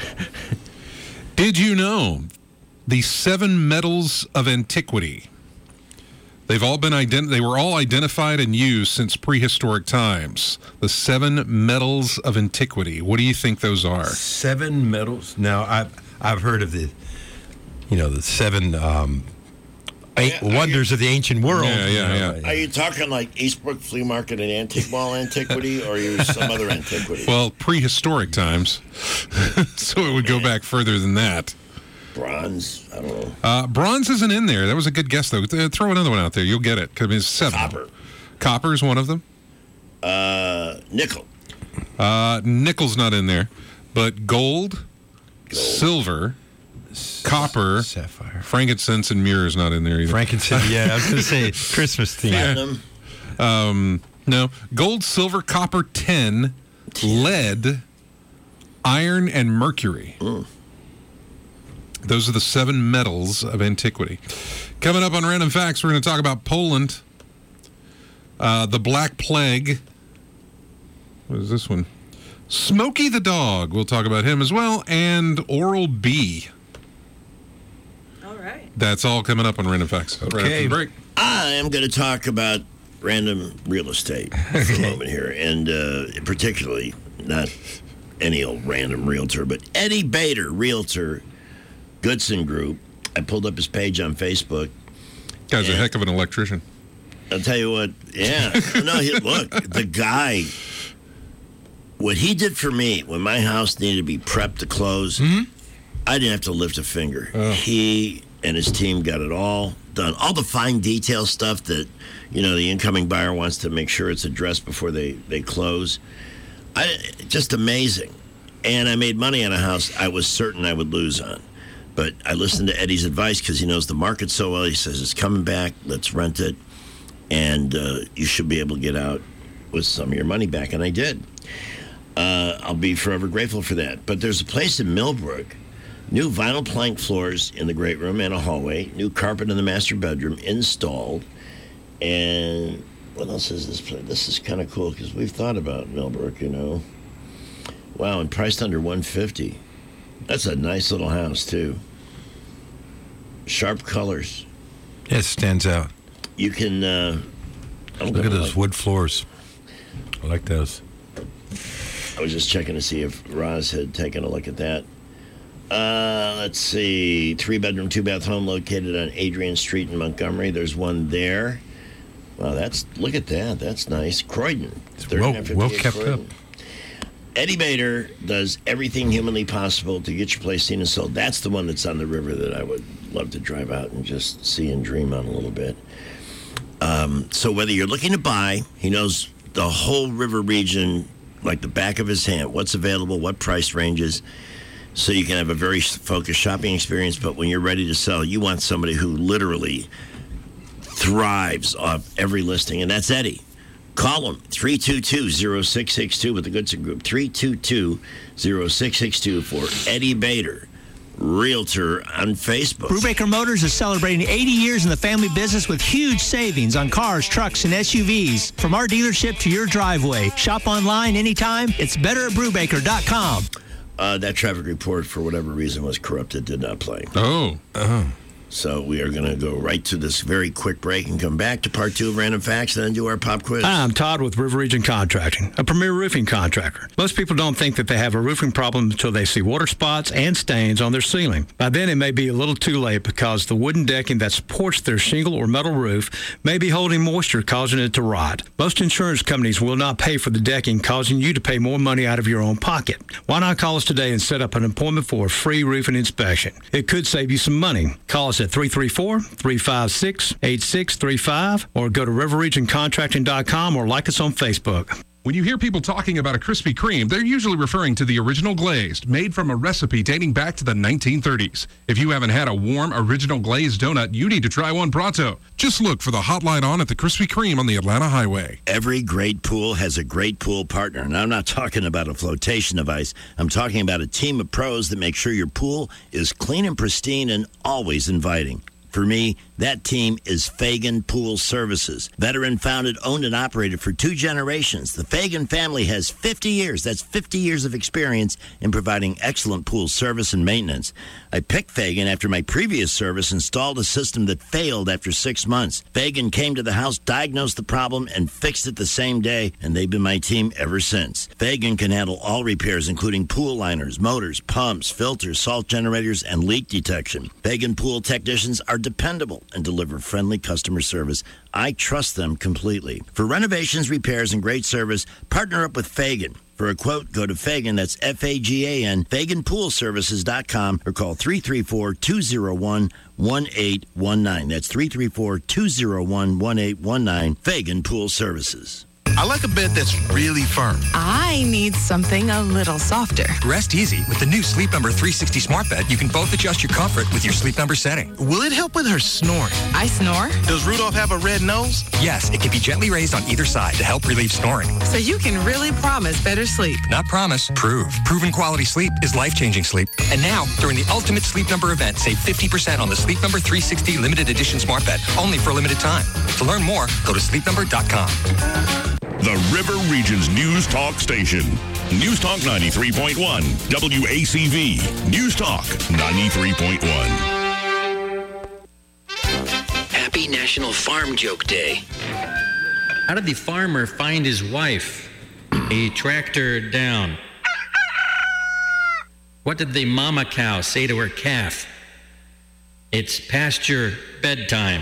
Speaker 14: Did you know the seven metals of antiquity? They've all been ident- They were all identified and used since prehistoric times. The seven metals of antiquity. What do you think those are?
Speaker 21: Seven metals. Now, I've I've heard of the, you know, the seven um, eight
Speaker 20: Yeah,
Speaker 21: wonders of the ancient world.
Speaker 14: Yeah, yeah,
Speaker 21: you know,
Speaker 14: yeah.
Speaker 20: Are you talking like Eastbrook Flea Market and Antique Mall antiquity, or are you some other antiquity?
Speaker 14: Well, prehistoric times. So it would go back further than that.
Speaker 20: Bronze? I don't know.
Speaker 14: Uh, bronze isn't in there. That was a good guess, though. Uh, Throw another one out there. You'll get it. 'Cause it's seven.
Speaker 20: Copper.
Speaker 14: Copper is one of them.
Speaker 20: Uh, nickel.
Speaker 14: Uh, nickel's not in there. But gold,
Speaker 20: Gold.
Speaker 14: silver, copper,
Speaker 21: sapphire,
Speaker 14: frankincense, and myrrh is not in there either.
Speaker 21: Frankincense. Yeah, I was going to say Christmas theme.
Speaker 20: Platinum.
Speaker 14: Um, no. Gold, silver, copper, tin, lead, iron, and mercury.
Speaker 20: Mm.
Speaker 14: Those are the seven metals of antiquity. Coming up on Random Facts, we're going to talk about Poland, uh, the Black Plague. What is this one? Smokey the Dog. We'll talk about him as well. And Oral-B.
Speaker 6: All right.
Speaker 14: That's all coming up on Random Facts. Right after
Speaker 21: Okay.
Speaker 14: the break.
Speaker 20: I am going to talk about random real estate for a moment here, and uh, particularly not any old random realtor, but Eddie Bader, realtor, Goodson Group. I pulled up his page on Facebook.
Speaker 14: Guy's a heck of an electrician.
Speaker 20: I'll tell you what, yeah. No, he, look, the guy, what he did for me when my house needed to be prepped to close,
Speaker 14: Mm-hmm.
Speaker 20: I didn't have to lift a finger.
Speaker 14: Oh.
Speaker 20: He and his team got it all done. All the fine detail stuff that, you know, the incoming buyer wants to make sure it's addressed before they, they close. I, just amazing. And I made money on a house I was certain I would lose on. But I listened to Eddie's advice because he knows the market so well. He says, it's coming back. Let's rent it. And uh, you should be able to get out with some of your money back. And I did. Uh, I'll be forever grateful for that. But there's a place in Millbrook. New vinyl plank floors in the great room and a hallway. New carpet in the master bedroom installed. And what else is this place? This is kind of cool because we've thought about Millbrook, you know. Wow, and priced under one hundred fifty dollars. That's a nice little house, too. Sharp colors.
Speaker 21: Yeah, it stands out.
Speaker 20: You can... Uh, I'm
Speaker 21: Look
Speaker 20: gonna
Speaker 21: at those
Speaker 20: like-
Speaker 21: wood floors. I like those.
Speaker 20: I was just checking to see if Roz had taken a look at that. Uh, let's see. Three-bedroom, two-bath home located on Adrian Street in Montgomery. There's one there. Wow, that's... Look at that. That's nice. Croydon.
Speaker 21: It's well, well kept up.
Speaker 20: Eddie Bader does everything humanly possible to get your place seen and sold. That's the one that's on the river that I would love to drive out and just see and dream on a little bit. Um, so whether you're looking to buy, he knows the whole river region like the back of his hand, what's available, what price ranges, so you can have a very focused shopping experience. But when you're ready to sell, you want somebody who literally thrives off every listing, and that's Eddie. Call him, three two two, zero six six two with the Goodson Group, three two two, zero six six two for Eddie Bader, realtor on Facebook.
Speaker 7: Brubaker Motors is celebrating eighty years in the family business with huge savings on cars, trucks, and S U Vs. From our dealership to your driveway. Shop online anytime. It's better at brubaker dot com.
Speaker 20: Uh, that traffic report, for whatever reason, was corrupted, did not play.
Speaker 14: Oh.
Speaker 20: Oh. So we are going to go right to this very quick break and come back to part two of Random Facts and then do our pop quiz.
Speaker 18: Hi, I'm Todd with River Region Contracting, a premier roofing contractor. Most people don't think that they have a roofing problem until they see water spots and stains on their ceiling. By then, it may be a little too late because the wooden decking that supports their shingle or metal roof may be holding moisture, causing it to rot. Most insurance companies will not pay for the decking, causing you to pay more money out of your own pocket. Why not call us today and set up an appointment for a free roofing inspection? It could save you some money. Call us at three three four, three five six, eight six three five or go to river region contracting dot com or like us on Facebook.
Speaker 8: When you hear people talking about a Krispy Kreme, they're usually referring to the original glazed, made from a recipe dating back to the nineteen thirties. If you haven't had a warm, original glazed donut, you need to try one pronto. Just look for the hotline on at the Krispy Kreme on the Atlanta Highway.
Speaker 20: Every great pool has a great pool partner. And I'm not talking about a flotation device. I'm talking about a team of pros that make sure your pool is clean and pristine and always inviting. For me, that team is Fagan Pool Services. Veteran founded, owned, and operated for two generations. The Fagan family has fifty years. That's fifty years of experience in providing excellent pool service and maintenance. I picked Fagan after my previous service installed a system that failed after six months. Fagan came to the house, diagnosed the problem, and fixed it the same day, and they've been my team ever since. Fagan can handle all repairs, including pool liners, motors, pumps, filters, salt generators, and leak detection. Fagan pool technicians are dependable and deliver friendly customer service. I trust them completely. For renovations, repairs, and great service, partner up with Fagan. For a quote, go to Fagan, that's F A G A N, Fagan Pool Services dot com, or call three three four, two oh one, one eight one nine. That's three three four, two oh one, one eight one nine, Fagan Pool Services.
Speaker 9: I like a bed that's really firm.
Speaker 12: I need something a little softer.
Speaker 24: Rest easy. With the new Sleep Number three sixty smart bed, you can both adjust your comfort with your Sleep Number setting.
Speaker 9: Will it help with her snoring?
Speaker 12: I snore?
Speaker 9: Does Rudolph have a red nose?
Speaker 24: Yes, it can be gently raised on either side to help relieve snoring.
Speaker 12: So you can really promise better sleep.
Speaker 24: Not promise, prove. Proven quality sleep is life-changing sleep. And now, during the Ultimate Sleep Number event, save fifty percent on the Sleep Number three sixty limited edition smart bed, only for a limited time. To learn more, go to sleep number dot com.
Speaker 10: The River Region's News Talk Station. News Talk ninety-three point one. W A C V. News Talk ninety-three point one.
Speaker 25: Happy National Farm Joke Day.
Speaker 26: How did the farmer find his wife? He tracked her down. What did the mama cow say to her calf? It's past your bedtime.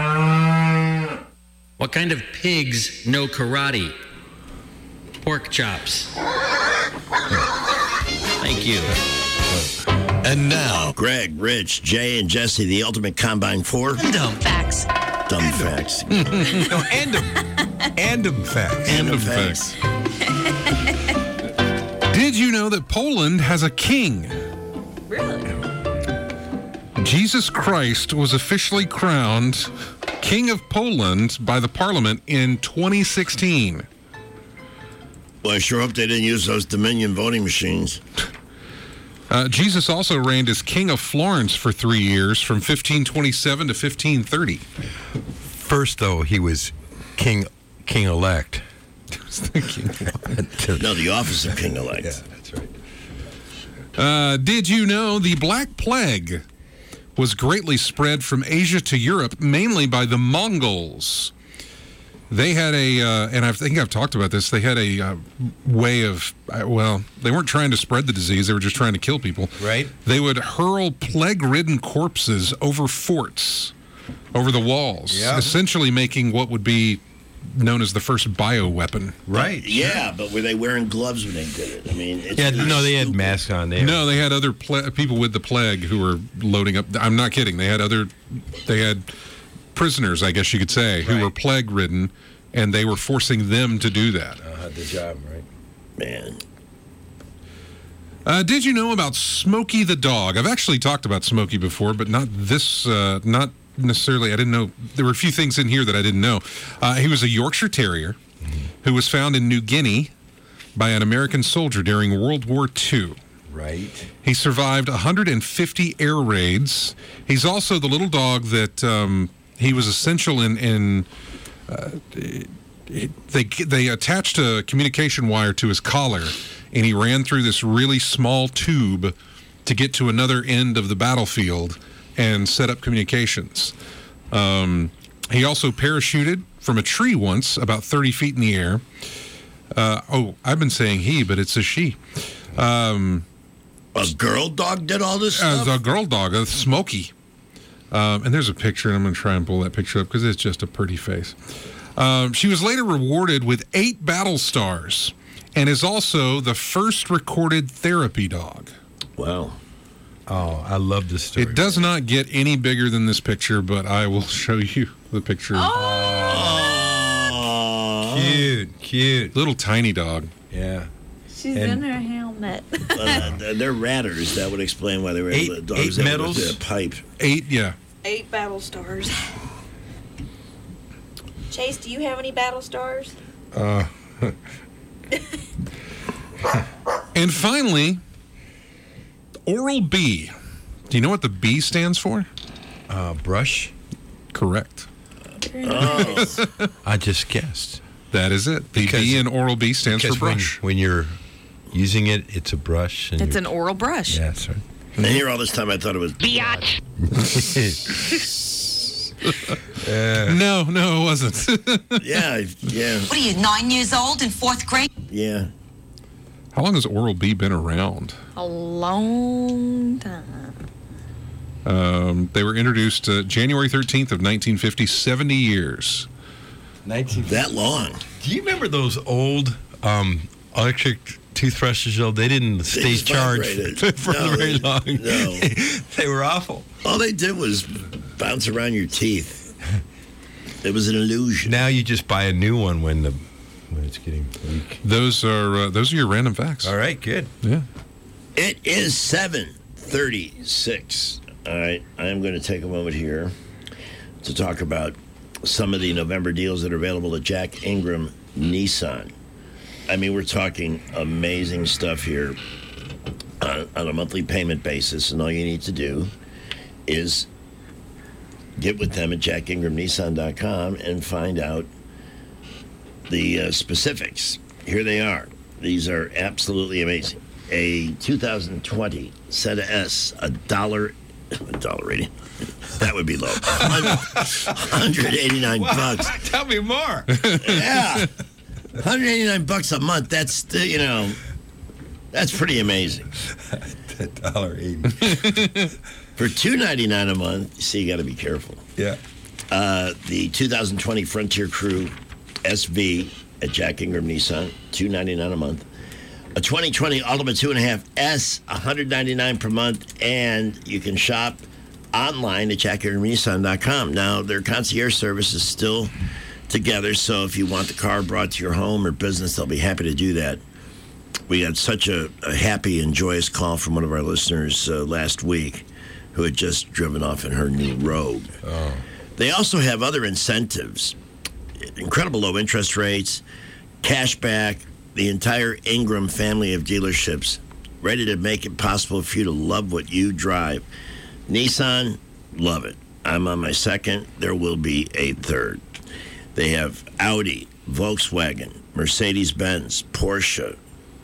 Speaker 26: What kind of pigs know karate? Pork chops. Thank you.
Speaker 20: And now, Greg, Rich, Jay, and Jesse, the Ultimate Combine Four.
Speaker 12: Dumb facts.
Speaker 20: Dumb facts.
Speaker 21: No, andum. Andum facts.
Speaker 8: Andum facts. Did you know that Poland has a king?
Speaker 6: Really?
Speaker 8: Jesus Christ was officially crowned King of Poland by the Parliament in twenty sixteen.
Speaker 20: Well, I sure hope they didn't use those Dominion voting machines.
Speaker 8: Uh, Jesus also reigned as King of Florence for three years, from fifteen twenty-seven to fifteen thirty.
Speaker 21: First, though, he was king, king-elect.
Speaker 8: I was thinking.
Speaker 20: No, the office of king-elect.
Speaker 21: Yeah, that's right.
Speaker 8: Uh, did you know the Black Plague was greatly spread from Asia to Europe, mainly by the Mongols? They had a, uh, and I think I've talked about this, they had a uh, way of, uh, well, they weren't trying to spread the disease, they were just trying to kill people.
Speaker 21: Right.
Speaker 8: They would hurl plague-ridden corpses over forts, over the walls,
Speaker 21: Yeah.
Speaker 8: essentially making what would be known as the first bioweapon.
Speaker 21: Right.
Speaker 20: Yeah, but were they wearing gloves when they did it? I mean, it's
Speaker 21: Yeah,
Speaker 20: really
Speaker 21: no, they had
Speaker 20: stupid.
Speaker 21: masks on there.
Speaker 8: No, they had other pla- people with the plague who were loading up. I'm not kidding. They had other, they had prisoners, I guess you could say, who
Speaker 21: Right.
Speaker 8: were plague-ridden, and they were forcing them to do that.
Speaker 21: Uh, the job, right?
Speaker 20: Man.
Speaker 8: Uh, did you know about Smokey the dog? I've actually talked about Smokey before, but not this, uh, not necessarily. I didn't know. There were a few things in here that I didn't know. Uh, he was a Yorkshire Terrier who was found in New Guinea by an American soldier during World War Two.
Speaker 21: Right.
Speaker 8: He survived one hundred fifty air raids. He's also the little dog that um, he was essential in. in uh, it, they they attached a communication wire to his collar, and he ran through this really small tube to get to another end of the battlefield and set up communications. Um, he also parachuted from a tree once, about thirty feet in the air. Uh, oh, I've been saying he, but it's a she. Um,
Speaker 20: a girl dog did all this
Speaker 8: stuff?
Speaker 20: stuff?
Speaker 8: A girl dog, a Smokey. Um, and there's a picture, and I'm going to try and pull that picture up because it's just a pretty face. Um, she was later rewarded with eight battle stars and is also the first recorded therapy dog.
Speaker 20: Wow.
Speaker 21: Oh, I love this story.
Speaker 8: It does not get any bigger than this picture, but I will show you the picture.
Speaker 20: Oh,
Speaker 21: Cute, cute.
Speaker 14: Little tiny dog.
Speaker 21: Yeah.
Speaker 6: She's
Speaker 21: And-
Speaker 6: in her helmet.
Speaker 20: Uh, they're ratters. That would explain why they were
Speaker 21: Eight-
Speaker 20: able to, dogs
Speaker 21: eight
Speaker 20: able to
Speaker 21: medals?
Speaker 20: lift a pipe.
Speaker 14: Eight, yeah.
Speaker 6: Eight battle stars. Chase, do you have any battle stars?
Speaker 14: Uh, and finally, Oral-B. Do you know what the B stands for?
Speaker 21: Uh, brush.
Speaker 14: Correct.
Speaker 6: Very nice.
Speaker 21: I just guessed.
Speaker 14: That is it. The
Speaker 21: Because-
Speaker 14: B in Oral-B stands for
Speaker 21: Because when,
Speaker 14: brush.
Speaker 21: when you're using it, it's a brush. And
Speaker 12: It's
Speaker 21: you're-
Speaker 12: an oral brush.
Speaker 21: Yeah, that's right.
Speaker 20: And here all this time I thought it was
Speaker 12: Biatch.
Speaker 14: No, no, it wasn't.
Speaker 20: Yeah, yeah,
Speaker 1: What are you, nine years old in fourth grade?
Speaker 20: yeah.
Speaker 14: How long has Oral-B been around?
Speaker 12: A long time.
Speaker 14: Um, they were introduced uh, January thirteenth of nineteen fifty, seventy years.
Speaker 21: nineteen
Speaker 20: That long.
Speaker 21: Do you remember those old um, electric toothbrushes? Though they didn't stay
Speaker 20: just
Speaker 21: charged
Speaker 20: vibrated.
Speaker 21: for
Speaker 20: No,
Speaker 21: very
Speaker 20: they-
Speaker 21: long.
Speaker 20: no.
Speaker 21: They were awful.
Speaker 20: All they did was bounce around your teeth. It was an illusion.
Speaker 21: Now you just buy a new one when the when it's getting weak.
Speaker 14: Those are uh, those are your random facts.
Speaker 21: All right, good.
Speaker 14: Yeah.
Speaker 20: It is seven thirty-six. All right, I am going to take a moment here to talk about some of the November deals that are available at Jack Ingram Nissan. I mean, we're talking amazing stuff here on, on a monthly payment basis, and all you need to do is get with them at jack ingram nissan dot com and find out the uh, specifics. Here they are. These are absolutely amazing. A two thousand twenty Seta S, a dollar, a dollar eighty. That would be low. one hundred eighty-nine bucks.
Speaker 21: Tell me more.
Speaker 20: Yeah, one hundred eighty-nine bucks a month. That's uh, you know, that's pretty amazing.
Speaker 21: A dollar eighty.
Speaker 20: For two ninety-nine a month, you see, you got to be careful.
Speaker 21: Yeah.
Speaker 20: Uh, the two thousand twenty Frontier Crew S V at Jack Ingram Nissan, two ninety-nine a month. A twenty twenty Altima two point five S, one ninety-nine per month, and you can shop online at jack ingram nissan dot com. Now, their concierge service is still together, so if you want the car brought to your home or business, they'll be happy to do that. We had such a, a happy and joyous call from one of our listeners uh, last week who had just driven off in her new Rogue.
Speaker 21: Oh.
Speaker 20: They also have other incentives, incredible low interest rates, cash back, the entire Ingram family of dealerships ready to make it possible for you to love what you drive. Nissan, love it. I'm on my second. There will be a third. They have Audi, Volkswagen, Mercedes-Benz, Porsche,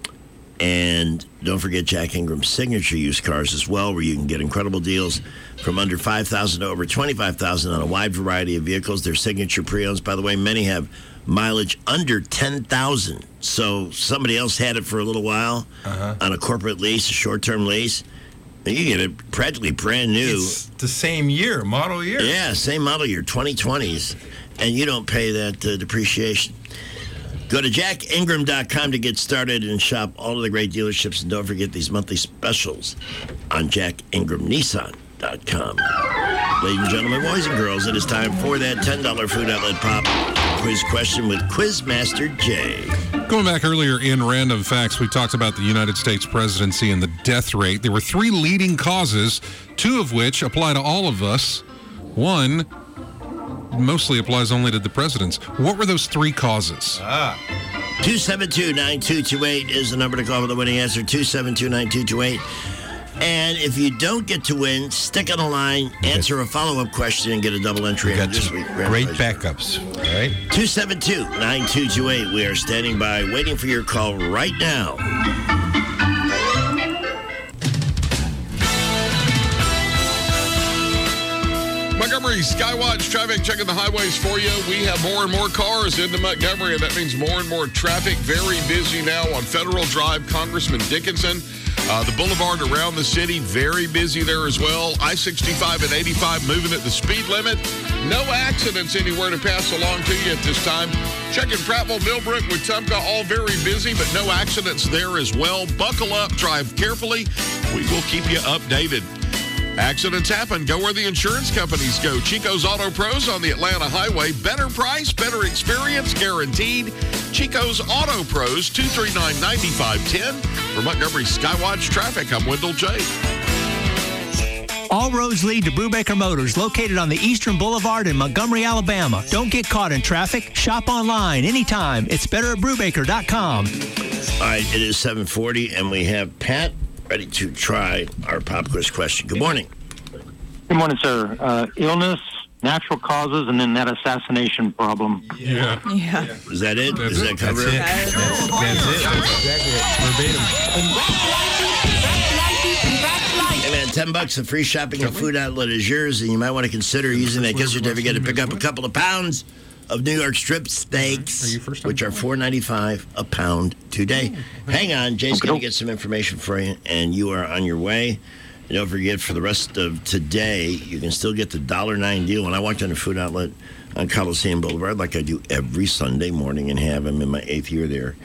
Speaker 20: and don't forget Jack Ingram's signature used cars as well, where you can get incredible deals from under five thousand dollars to over twenty-five thousand dollars on a wide variety of vehicles. Their signature pre-owns, by the way, many have mileage under ten thousand dollars. So somebody else had it for a little while
Speaker 21: Uh-huh.
Speaker 20: on a corporate lease, a short-term lease. And you get it practically brand new.
Speaker 21: It's the same year, model year.
Speaker 20: Yeah, same model year, twenty twenties. And you don't pay that uh, depreciation. Go to jack ingram dot com to get started and shop all of the great dealerships. And don't forget these monthly specials on jack ingram nissan dot com. Ladies and gentlemen, boys and girls, it is time for that ten dollar Food Outlet Pop quiz question with Quizmaster Jay.
Speaker 14: Going back earlier in Random Facts, we talked about the United States presidency and the death rate. There were three leading causes, two of which apply to all of us. One mostly applies only to the presidents. What were those three causes?
Speaker 21: Ah.
Speaker 20: two seven two, nine two two eight is the number to call for the winning answer, two seven two, nine two two eight. And if you don't get to win, stick on the line, answer a follow-up question, and get a double entry.
Speaker 21: We
Speaker 20: in
Speaker 21: got
Speaker 20: this
Speaker 21: some
Speaker 20: week.
Speaker 21: great backups. All right.
Speaker 20: two seven two, nine two two eight. We are standing by, waiting for your call right now.
Speaker 11: Montgomery Skywatch traffic checking the highways for you. We have more and more cars into Montgomery, and that means more and more traffic. Very busy now on Federal Drive, Congressman Dickinson. Uh, the boulevard around the city, very busy there as well. I sixty-five and eighty-five moving at the speed limit. No accidents anywhere to pass along to you at this time. Checking Prattville, Millbrook, Wetumpka, all very busy, but no accidents there as well. Buckle up, drive carefully. We will keep you updated. Accidents happen. Go where the insurance companies go. Chico's Auto Pros on the Atlanta Highway. Better price, better experience, guaranteed. Chico's Auto Pros, two three nine, nine five one zero. For Montgomery Skywatch Traffic, I'm Wendell J.
Speaker 7: All roads lead to Brubaker Motors, located on the Eastern Boulevard in Montgomery, Alabama. Don't get caught in traffic. Shop online anytime. It's better at brubaker dot com.
Speaker 20: All right, it is seven forty, and we have Pat ready to try our pop quiz question. Good morning.
Speaker 2: Good morning, sir. Uh, illness, natural causes, and then that assassination problem.
Speaker 8: Yeah.
Speaker 6: Yeah.
Speaker 20: Is that it?
Speaker 8: That's
Speaker 20: Does
Speaker 8: it.
Speaker 20: that cover
Speaker 21: That's
Speaker 20: it?
Speaker 21: it. That's, that's it. That's exactly it. Verbatim.
Speaker 20: Hey, man, ten bucks of free shopping and food outlet is yours, and you might want to consider using that gift certificate to pick up a couple of pounds of New York strip steaks, which are four ninety-five a pound today. Hang on, Jay's going to get some information for you, and you are on your way. And don't forget, for the rest of today, you can still get the one dollar nine deal. When I walked in a food outlet on Coliseum Boulevard, like I do every Sunday morning and have them in my eighth year there,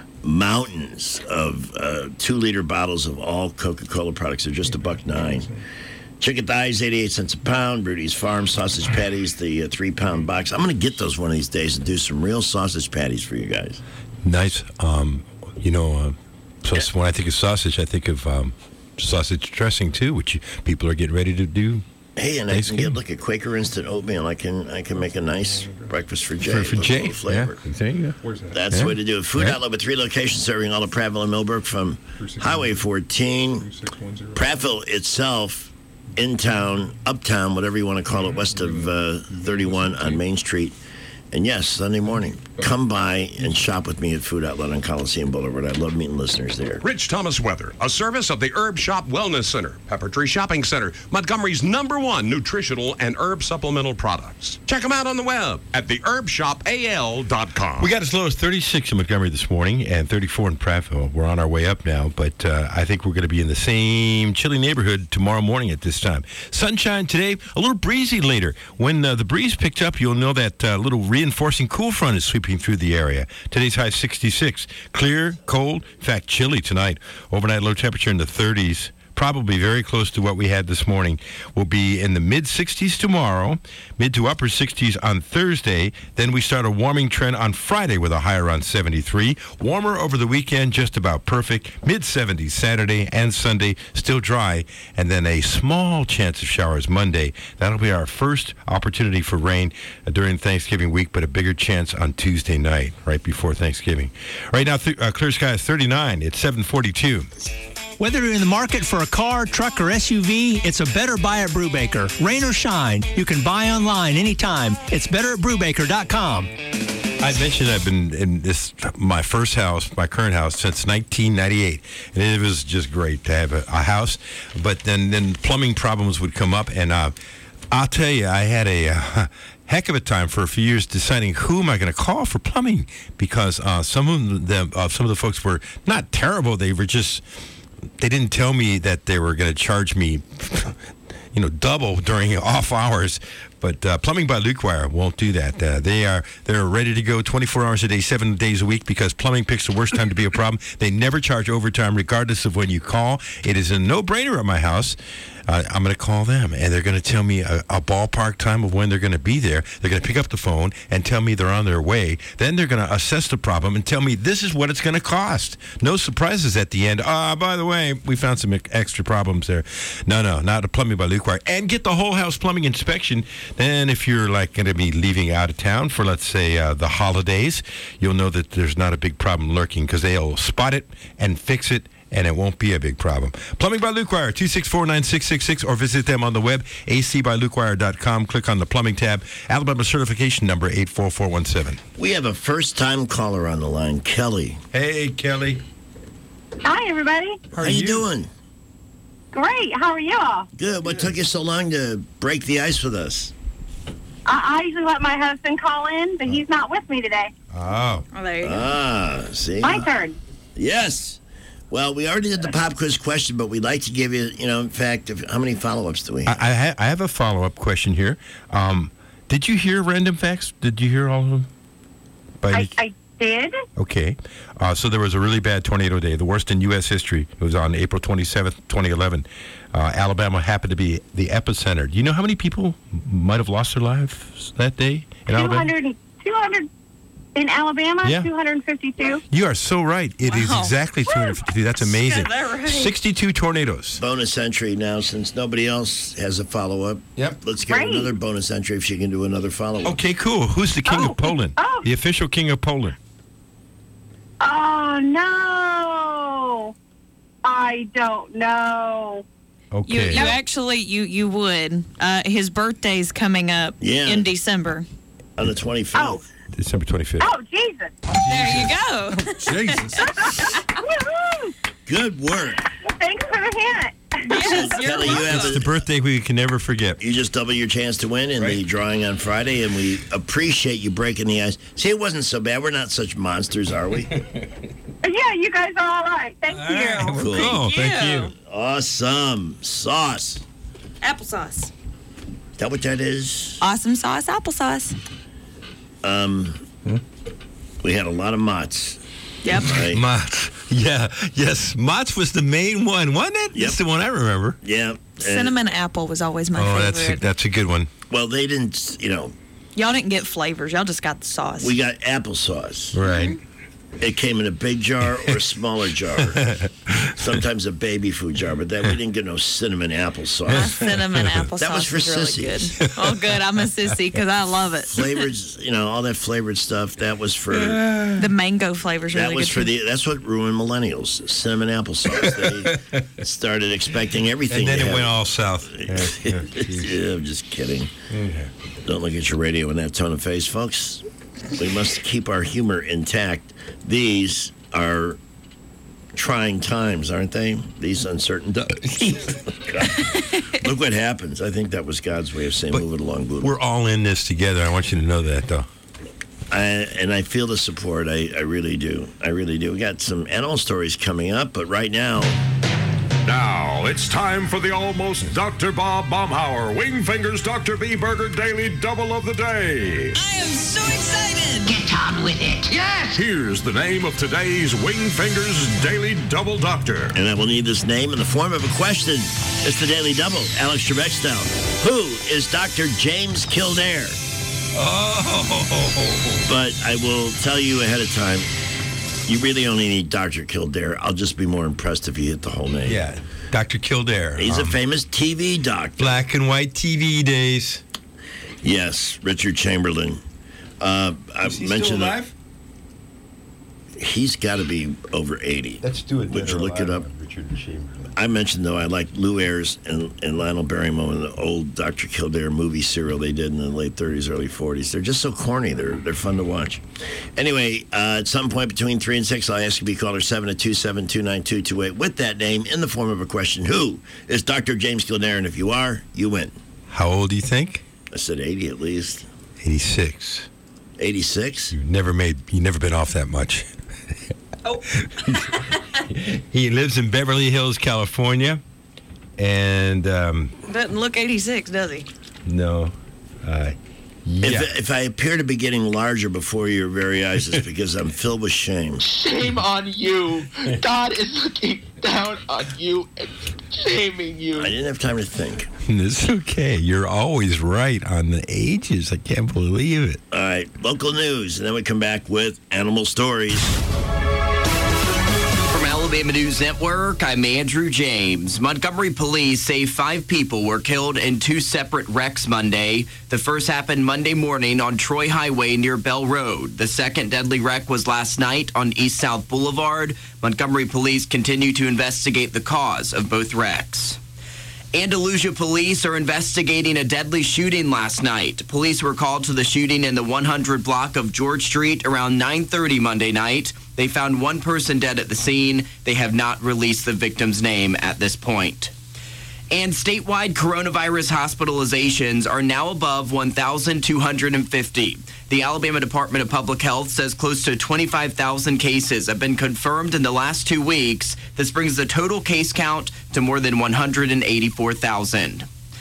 Speaker 20: mountains of uh, two-liter bottles of all Coca-Cola products are just a buck nine. Chicken thighs, eighty-eight cents a pound. Rudy's Farm sausage patties, the uh, three-pound box. I'm going to get those one of these days and do some real sausage patties for you guys.
Speaker 21: Nice. Um, you know, uh, so yeah. When I think of sausage, I think of um, sausage dressing too, which you, people are getting ready to do.
Speaker 20: Hey, and I can get like a Quaker Instant oatmeal. I can I can make a nice breakfast for Jay.
Speaker 21: For, for Jay,
Speaker 20: flavor.
Speaker 21: Yeah. There you go.
Speaker 8: Where's that?
Speaker 20: That's
Speaker 21: yeah.
Speaker 20: the way to do it. Food
Speaker 21: yeah.
Speaker 20: outlet with three locations serving all of Prattville and Millbrook from Highway fourteen. Prattville itself, in town, uptown, whatever you want to call it, west of uh, thirty-one on Main Street. And yes, Sunday morning, come by and shop with me at Food Outlet on Coliseum Boulevard. I love meeting listeners there.
Speaker 13: Rich Thomas Weather, a service of the Herb Shop Wellness Center, Pepper Tree Shopping Center, Montgomery's number one nutritional and herb supplemental products. Check them out on the web at the herb shop a l dot com.
Speaker 21: We got as low as thirty-six in Montgomery this morning and thirty-four in Prattville. We're on our way up now, but uh, I think we're going to be in the same chilly neighborhood tomorrow morning at this time. Sunshine today, a little breezy later. When uh, the breeze picked up, you'll know that uh, little reinforcing cool front is sweeping through the area. Today's high sixty-six. Clear, cold, in fact, chilly tonight. Overnight low temperature in the thirties. Probably very close to what we had this morning. We'll be in the mid-sixties tomorrow, mid to upper sixties on Thursday. Then we start a warming trend on Friday with a high around seventy-three. Warmer over the weekend, just about perfect. mid-seventies Saturday and Sunday, still dry. And then a small chance of showers Monday. That'll be our first opportunity for rain uh, during Thanksgiving week, but a bigger chance on Tuesday night, right before Thanksgiving. Right now, th- uh, clear sky is thirty-nine. It's seven forty-two.
Speaker 7: Whether you're in the market for a car, truck, or S U V, it's a better buy at Brubaker. Rain or shine, you can buy online anytime. It's better at brubaker dot com.
Speaker 21: I mentioned I've been in this, my first house, my current house, since nineteen ninety-eight. And it was just great to have a, a house. But then, then plumbing problems would come up. And uh, I'll tell you, I had a... Uh, heck of a time for a few years deciding who am I going to call for plumbing, because uh, some of them, uh, some of the folks were not terrible. They were just... They didn't tell me that they were going to charge me, you know, double during off hours. But uh, Plumbing by Luke Wire won't do that. Uh, they are they're ready to go twenty-four hours a day, seven days a week, because plumbing picks the worst time to be a problem. They never charge overtime, regardless of when you call. It is a no-brainer at my house. Uh, I'm going to call them, and they're going to tell me a, a ballpark time of when they're going to be there. They're going to pick up the phone and tell me they're on their way. Then they're going to assess the problem and tell me this is what it's going to cost. No surprises at the end. Ah, uh, by the way, we found some extra problems there. No, no, not a Plumbing by Luke Wire. And get the whole house plumbing inspection. Then if you're like going to be leaving out of town for, let's say, uh, the holidays, you'll know that there's not a big problem lurking, because they'll spot it and fix it, and it won't be a big problem. Plumbing by Luke Wire, two six four, nine six six six, or visit them on the web, a c by luke wire dot com. Click on the plumbing tab. Alabama certification number eight four four one seven.
Speaker 20: We have a first-time caller on the line, Kelly.
Speaker 21: Hey, Kelly.
Speaker 16: Hi, everybody.
Speaker 20: How, How you, you doing?
Speaker 16: Great. How are you all?
Speaker 20: Good. What took you so long to break the ice with us?
Speaker 16: I, I usually let my husband call in, but he's not with me today.
Speaker 21: Oh.
Speaker 16: Oh, there you go.
Speaker 20: Ah, see?
Speaker 16: My turn.
Speaker 20: Yes. Well, we already did the pop quiz question, but we'd like to give you, you know, in fact, if, how many follow-ups do we have?
Speaker 21: I, I, ha- I have a follow-up question here. Um, did you hear Random Facts? Did you hear all of them? By
Speaker 16: I,
Speaker 21: any...
Speaker 16: I did.
Speaker 21: Okay. Uh, so there was a really bad tornado day, the worst in U S history. It was on April twenty-seventh, twenty eleven. Uh, Alabama happened to be the epicenter. Do you know how many people might have lost their lives that day in Alabama?
Speaker 16: two hundred, two hundred in Alabama,
Speaker 21: Yeah.
Speaker 16: two hundred fifty-two.
Speaker 21: You are so right. It is
Speaker 16: Wow.
Speaker 21: exactly two hundred fifty. That's amazing.
Speaker 16: Got that right.
Speaker 21: sixty-two tornadoes.
Speaker 20: Bonus entry now, since nobody else has a follow-up.
Speaker 21: Yep.
Speaker 20: Let's get
Speaker 16: Great.
Speaker 20: another bonus entry if she can do another follow-up.
Speaker 21: Okay, cool. Who's the king of Poland?
Speaker 16: Oh.
Speaker 21: The official king of Poland.
Speaker 16: Oh, no. I don't know.
Speaker 12: You,
Speaker 21: Okay.
Speaker 12: you actually, you, you would. Uh, his birthday's coming up
Speaker 20: Yeah.
Speaker 12: in December.
Speaker 20: On the twenty-fifth.
Speaker 16: Oh.
Speaker 21: December twenty-fifth.
Speaker 16: Oh, Jesus.
Speaker 12: There you go.
Speaker 8: Jesus.
Speaker 16: Woohoo.
Speaker 20: Good work.
Speaker 16: Well, thanks for the hint.
Speaker 12: Yes, you're
Speaker 20: Kelly, you have
Speaker 21: It's
Speaker 20: a,
Speaker 21: the birthday we can never forget.
Speaker 20: you just double your chance to win in the drawing on Friday, and we appreciate you breaking the ice. See, it wasn't so bad. We're not such monsters, are we?
Speaker 16: Yeah, you guys are all right. Thank you.
Speaker 20: Cool.
Speaker 21: Oh, thank you.
Speaker 20: Awesome. Sauce.
Speaker 6: Applesauce.
Speaker 20: Is that what that is?
Speaker 12: Awesome sauce, applesauce.
Speaker 20: Um, we had a lot of Mott's.
Speaker 12: Yep.
Speaker 20: Right?
Speaker 21: Mott's. Yeah. Yes. Mott's was the main one, wasn't it?
Speaker 20: Yep.
Speaker 21: That's the one I remember.
Speaker 20: Yeah. and-
Speaker 12: Cinnamon apple was always my
Speaker 21: Oh,
Speaker 12: favorite.
Speaker 21: that's a, that's a good one.
Speaker 20: Well, they didn't, you know,
Speaker 12: Y'all didn't get flavors. Y'all just got the sauce.
Speaker 20: we got applesauce.
Speaker 21: Right.
Speaker 20: It came in a big jar or a smaller jar. Sometimes a baby food jar, but that we didn't get no cinnamon applesauce.
Speaker 12: My cinnamon applesauce
Speaker 20: That was for
Speaker 12: is really
Speaker 20: sissies.
Speaker 12: good. Oh, good. I'm a sissy because I love it.
Speaker 20: Flavored, you know, all that flavored stuff. That was for
Speaker 12: The mango flavor's really
Speaker 20: that was
Speaker 12: good.
Speaker 20: for
Speaker 12: too.
Speaker 20: the. That's what ruined millennials. Cinnamon applesauce. They started expecting everything.
Speaker 21: And then
Speaker 20: to
Speaker 21: it
Speaker 20: have
Speaker 21: went all south.
Speaker 20: yeah, I'm just kidding. Don't look at your radio in that tone of face, folks. We must keep our humor intact. These are trying times, aren't they? These uncertain times. Look what happens. I think that was God's way of saying
Speaker 21: But
Speaker 20: move it along, Buddha.
Speaker 21: We're all in this together. I want you to know that, though.
Speaker 20: I, and I feel the support. I, I really do. I really do. We got some animal stories coming up, but right now,
Speaker 3: Now, it's time for the almost Doctor Bob Baumhauer Wingfingers Doctor B Burger Daily Double of the Day.
Speaker 1: I am so excited. Get on with it.
Speaker 3: Yes! Here's the name of today's Wingfingers Daily Double Doctor.
Speaker 20: and I will need this name in the form of a question. It's the Daily Double. Alex Trebek style. Who is Doctor James Kildare?
Speaker 21: Oh.
Speaker 20: But I will tell you ahead of time, you really only need Doctor Kildare. I'll just be more impressed if you hit the whole name.
Speaker 21: Yeah. Doctor Kildare.
Speaker 20: He's
Speaker 21: um,
Speaker 20: a famous T V doctor.
Speaker 21: black and white T V days.
Speaker 20: Yes, Richard Chamberlain. Uh, I
Speaker 21: Is he
Speaker 20: mentioned
Speaker 21: still
Speaker 20: that-
Speaker 21: alive?
Speaker 20: He's got to be over eighty.
Speaker 21: Let's do it.
Speaker 20: Would you look it up?
Speaker 21: Richard Chamberlain.
Speaker 20: I mentioned, though, I like Lou Ayres and, and Lionel Barrymore in the old Doctor Kildare movie serial they did in the late thirties, early forties. They're just so corny. They're they're fun to watch. Anyway, uh, at some point between three and six, I'll ask you to be caller seven at two seven two nine two two eight with that name in the form of a question. Who is Doctor James Kildare? And if you are, you win.
Speaker 21: How old do you think?
Speaker 20: I said eighty at least.
Speaker 21: eighty-six.
Speaker 20: eighty-six?
Speaker 21: You've never made, you've never been off that much.
Speaker 12: Oh.
Speaker 21: He lives in Beverly Hills, California. And, um,
Speaker 12: Doesn't look eighty-six, does he?
Speaker 21: no. Uh, yeah.
Speaker 20: If, if I appear to be getting larger before your very eyes, it's because I'm filled with shame.
Speaker 4: Shame on you. God is looking down on you and shaming you.
Speaker 20: I didn't have time to think.
Speaker 21: It's okay. You're always right on the ages. I can't believe it.
Speaker 20: All right, local news, and then we come back with animal stories.
Speaker 15: From Alabama News Network, I'm Andrew James. Montgomery police say five people were killed in two separate wrecks Monday. The first happened Monday morning on Troy Highway near Bell Road. The second deadly wreck was last night on East South Boulevard. Montgomery police continue to investigate the cause of both wrecks. Andalusia police are investigating a deadly shooting last night. Police were called to the shooting in the one hundred block of George Street around nine thirty Monday night. They found one person dead at the scene. They have not released the victim's name at this point. And statewide coronavirus hospitalizations are now above one thousand two hundred fifty. The Alabama Department of Public Health says close to twenty-five thousand cases have been confirmed in the last two weeks. This brings the total case count to more than one hundred eighty-four thousand.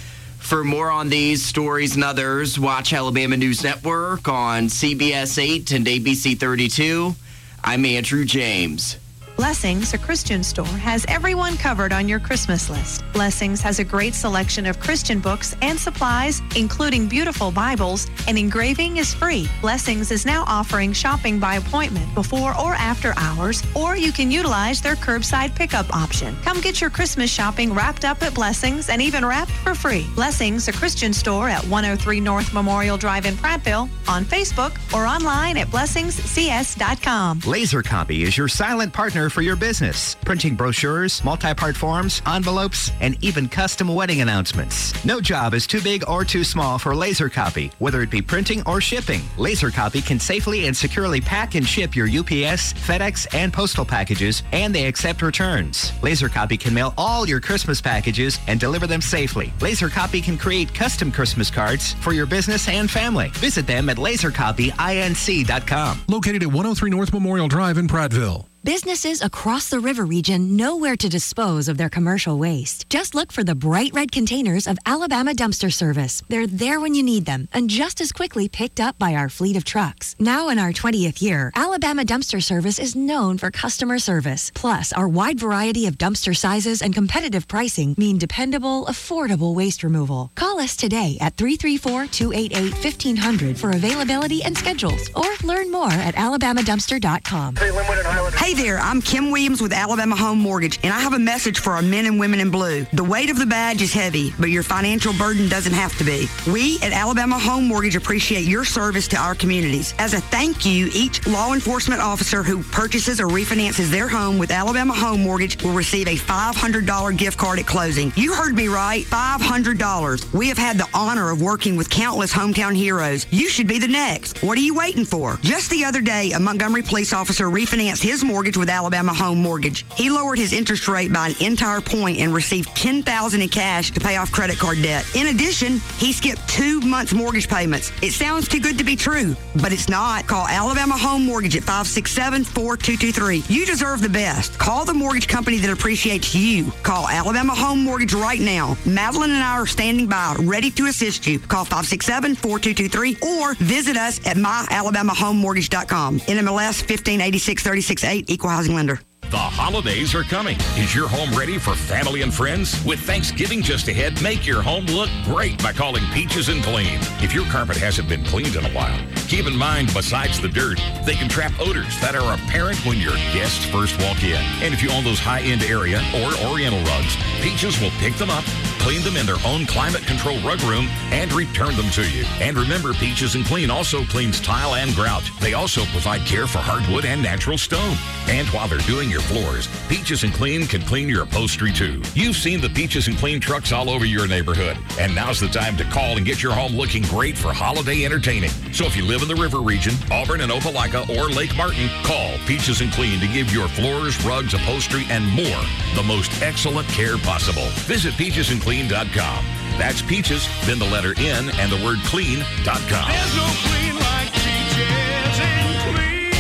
Speaker 15: For more on these stories and others, watch Alabama News Network on C B S eight and A B C thirty-two. I'm Andrew James.
Speaker 5: Blessings, a Christian store, has everyone covered on your Christmas list. Blessings has a great selection of Christian books and supplies, including beautiful Bibles, and engraving is free. Blessings is now offering shopping by appointment before or after hours, or you can utilize their curbside pickup option. Come get your Christmas shopping wrapped up at Blessings and even wrapped for free. Blessings, a Christian store at one oh three North Memorial Drive in Prattville, on Facebook or online at blessings c s dot com.
Speaker 17: Laser Copy is your silent partner for your business, printing brochures, multi-part forms, envelopes, and even custom wedding announcements. No job is too big or too small for Laser Copy, whether it be printing or shipping. Laser Copy can safely and securely pack and ship your U P S, FedEx, and postal packages, and they accept returns. Laser Copy can mail all your Christmas packages and deliver them safely. Laser Copy can create custom Christmas cards for your business and family. Visit them at laser copy inc dot com.
Speaker 18: Located at one oh three North Memorial Drive in Prattville.
Speaker 19: Businesses across the river region know where to dispose of their commercial waste. Just look for the bright red containers of Alabama Dumpster Service. They're there when you need them and just as quickly picked up by our fleet of trucks. Now in our twentieth year, Alabama Dumpster Service is known for customer service. Plus, our wide variety of dumpster sizes and competitive pricing mean dependable, affordable waste removal. Call us today at three three four, two eight eight, fifteen hundred for availability and schedules, or learn more at alabama dumpster dot com.
Speaker 22: Hey there, I'm Kim Williams with Alabama Home Mortgage, and I have a message for our men and women in blue. The weight of the badge is heavy, but your financial burden doesn't have to be. We at Alabama Home Mortgage appreciate your service to our communities. As a thank you, each law enforcement officer who purchases or refinances their home with Alabama Home Mortgage will receive a five hundred dollars gift card at closing. You heard me right, five hundred dollars. We have had the honor of working with countless hometown heroes. You should be the next. What are you waiting for? Just the other day, a Montgomery police officer refinanced his mortgage with Alabama Home Mortgage. He lowered his interest rate by an entire point and received ten thousand dollars in cash to pay off credit card debt. In addition, he skipped two months mortgage payments. It sounds too good to be true, but it's not. Call Alabama Home Mortgage at five six seven, four two two three. You deserve the best. Call the mortgage company that appreciates you. Call Alabama Home Mortgage right now. Madeline and I are standing by, ready to assist you. Call five six seven, four two two three or visit us at my alabama home mortgage dot com. N M L S fifteen eighty-six, thirty-six eight, Equal Housing Lender.
Speaker 23: The holidays are coming. Is your home ready for family and friends? With Thanksgiving just ahead, make your home look great by calling Peaches and Clean. If your carpet hasn't been cleaned in a while, keep in mind, besides the dirt, they can trap odors that are apparent when your guests first walk in. And if you own those high-end area or oriental rugs, Peaches will pick them up, clean them in their own climate-controlled rug room, and return them to you. And remember, Peaches and Clean also cleans tile and grout. They also provide care for hardwood and natural stone. And while they're doing your floors, Peaches and Clean can clean your upholstery too. You've seen the Peaches and Clean trucks all over your neighborhood, and now's the time to call and get your home looking great for holiday entertaining. So if you live in the River Region, Auburn and Opelika, or Lake Martin, call Peaches and Clean to give your floors, rugs, upholstery, and more the most excellent care possible. Visit peaches and clean dot com. That's Peaches, then the letter N and the word clean dot com.
Speaker 27: There's no clean like Peaches and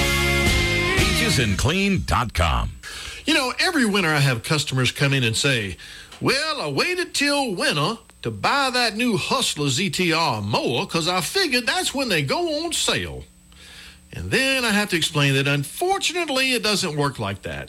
Speaker 27: Clean.
Speaker 23: peaches and clean dot com.
Speaker 28: You know, every winter I have customers come in and say, well, I waited till winter to buy that new Hustler Z T R mower because I figured that's when they go on sale. And then I have to explain that unfortunately it doesn't work like that.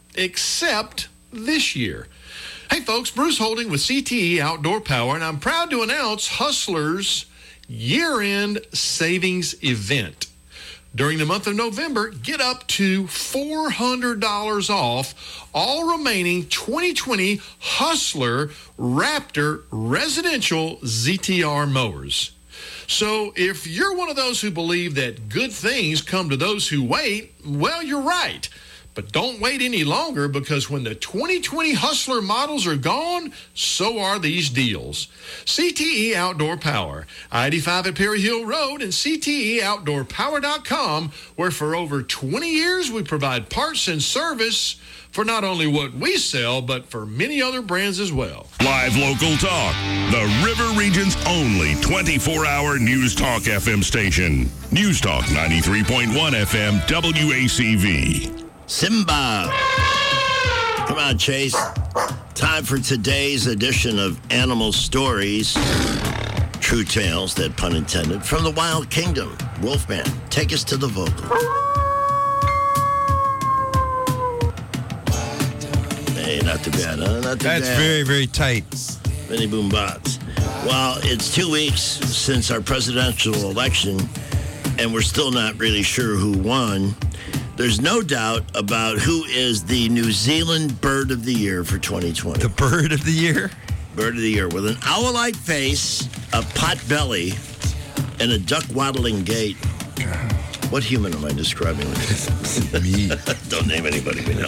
Speaker 28: Except this year. Hey folks, Bruce Holding with C T E Outdoor Power, and I'm proud to announce Hustler's year-end savings event. During the month of November, get up to four hundred dollars off all remaining twenty twenty Hustler Raptor residential Z T R mowers. So if you're one of those who believe that good things come to those who wait, well, you're right. But don't wait any longer, because when the twenty twenty Hustler models are gone, so are these deals. C T E Outdoor Power, I eighty-five at Perry Hill Road, and C T E outdoor power dot com, where for over twenty years we provide parts and service for not only what we sell, but for many other brands as well.
Speaker 10: Live local talk, the River Region's only twenty-four hour News Talk F M station. News Talk ninety-three point one F M W A C V.
Speaker 20: Simba. Come on, Chase. Time for today's edition of Animal Stories. True tales, that pun intended, from the Wild Kingdom. Wolfman, take us to the vocal. Hey, not too bad, huh? Not too
Speaker 21: That's
Speaker 20: bad.
Speaker 21: very, very tight.
Speaker 20: Benny Boom Bots. Well, it's two weeks since our presidential election, and we're still not really sure who won. There's no doubt about who is the New Zealand Bird of the Year for twenty twenty.
Speaker 21: The Bird of the Year?
Speaker 20: Bird of the Year, with an owl-like face, a pot belly, and a duck-waddling gait. What human am I describing with this?
Speaker 21: Me.
Speaker 20: Don't name anybody we know.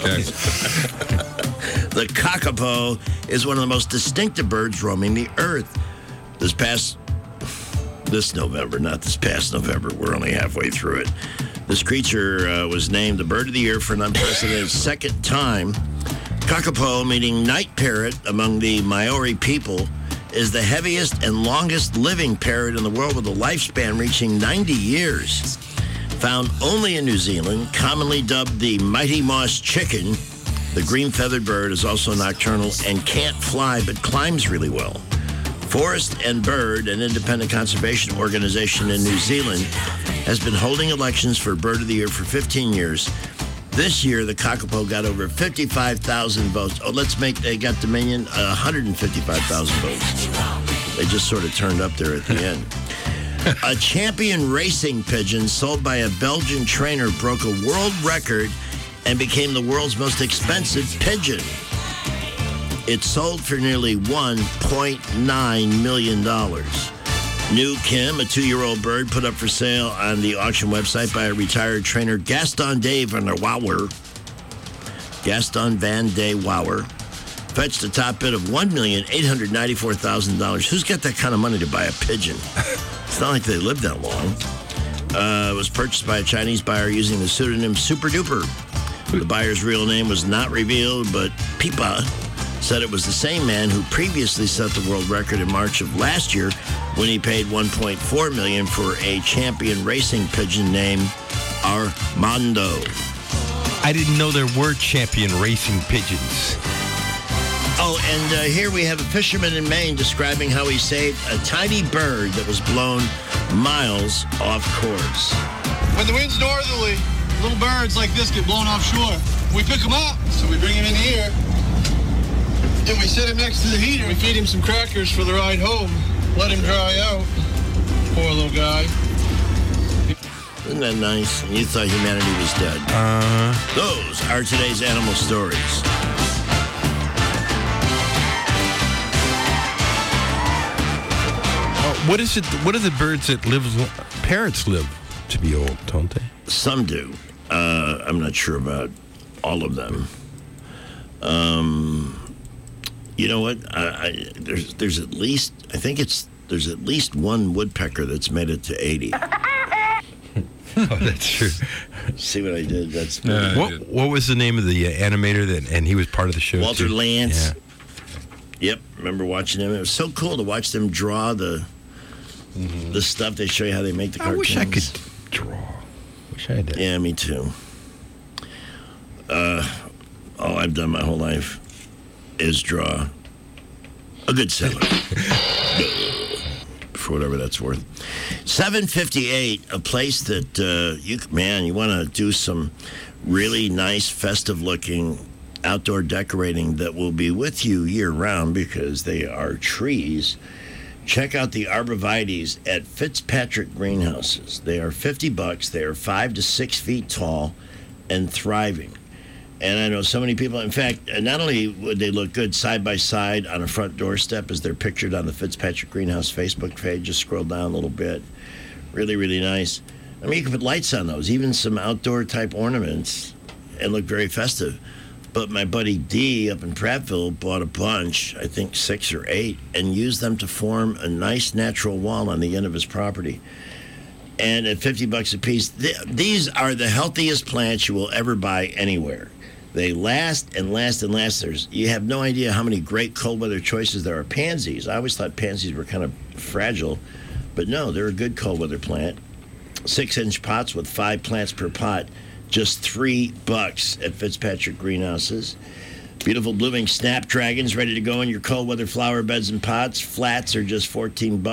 Speaker 20: The kakapo is one of the most distinctive birds roaming the earth. This past, this November, not this past November, we're only halfway through it. This creature uh, was named the Bird of the Year for an unprecedented second time. Kakapo, meaning night parrot among the Maori people, is the heaviest and longest living parrot in the world, with a lifespan reaching ninety years. Found only in New Zealand, commonly dubbed the Mighty Moss chicken, the green-feathered bird is also nocturnal and can't fly but climbs really well. Forest and Bird, an independent conservation organization in New Zealand, has been holding elections for Bird of the Year for fifteen years. This year, the kakapo got over fifty-five thousand votes. Oh, let's make, they got Dominion uh, one hundred fifty-five thousand votes. They just sort of turned up there at the end. A champion racing pigeon sold by a Belgian trainer broke a world record and became the world's most expensive pigeon. It sold for nearly one point nine million dollars. New Kim, a two-year-old bird put up for sale on the auction website by a retired trainer, Gaston de Van der Wouwer. Gaston Van de Wouwer fetched a top bid of one million eight hundred ninety-four thousand dollars. Who's got that kind of money to buy a pigeon? It's not like they live that long. Uh, it was purchased by a Chinese buyer using the pseudonym Super Duper. The buyer's real name was not revealed, but Pipa said it was the same man who previously set the world record in March of last year when he paid one point four million dollars for a champion racing pigeon named Armando.
Speaker 21: I didn't know there were champion racing pigeons.
Speaker 20: Oh, and uh, here we have a fisherman in Maine describing how he saved a tiny bird that was blown miles off course.
Speaker 2: When the wind's northerly, little birds like this get blown offshore. We pick them up, so we bring him in here. Then we set him next to the heater. We feed him some crackers for the ride home. Let him dry out. Poor little guy.
Speaker 20: Isn't that nice? And you thought humanity was dead.
Speaker 21: Uh-huh.
Speaker 20: Those are today's animal stories.
Speaker 21: What is it? What are the birds that live? Parrots live to be old, don't they?
Speaker 20: Some do. Uh, I'm not sure about all of them. Um, you know what? I, I, there's there's at least I think it's there's at least one woodpecker that's made it to eighty.
Speaker 21: Oh, that's true.
Speaker 20: See what I did? That's
Speaker 21: uh, what. What was the name of the uh, animator that? And he was part of the show.
Speaker 20: Walter
Speaker 21: too?
Speaker 20: Lantz.
Speaker 21: Yeah.
Speaker 20: Yep, remember watching him. It was so cool to watch them draw the mm-hmm. the stuff. They show you how they make the cartoons.
Speaker 21: I wish I could draw. Wish I did.
Speaker 20: Yeah, me too. Uh, all I've done my whole life is draw a good sailor. For whatever that's worth. seven fifty-eight, a place that, uh, you man, you want to do some really nice, festive-looking outdoor decorating that will be with you year-round because they are trees. Check out the arborvitaes at Fitzpatrick Greenhouses. They are fifty bucks. They are five to six feet tall and thriving. And I know so many people, in fact, not only would they look good side by side on a front doorstep as they're pictured on the Fitzpatrick Greenhouse Facebook page, just scroll down a little bit. Really, really nice. I mean, you can put lights on those, even some outdoor type ornaments, and look very festive. But my buddy D up in Prattville bought a bunch, I think six or eight, and used them to form a nice natural wall on the end of his property. And at fifty bucks a piece, th- these are the healthiest plants you will ever buy anywhere. They last and last and last. There's, you have no idea how many great cold weather choices there are. Pansies. I always thought pansies were kind of fragile, but no, they're a good cold weather plant. Six inch pots with five plants per pot, just three bucks at Fitzpatrick Greenhouses. Beautiful blooming snapdragons ready to go in your cold weather flower beds and pots. Flats are just fourteen bucks.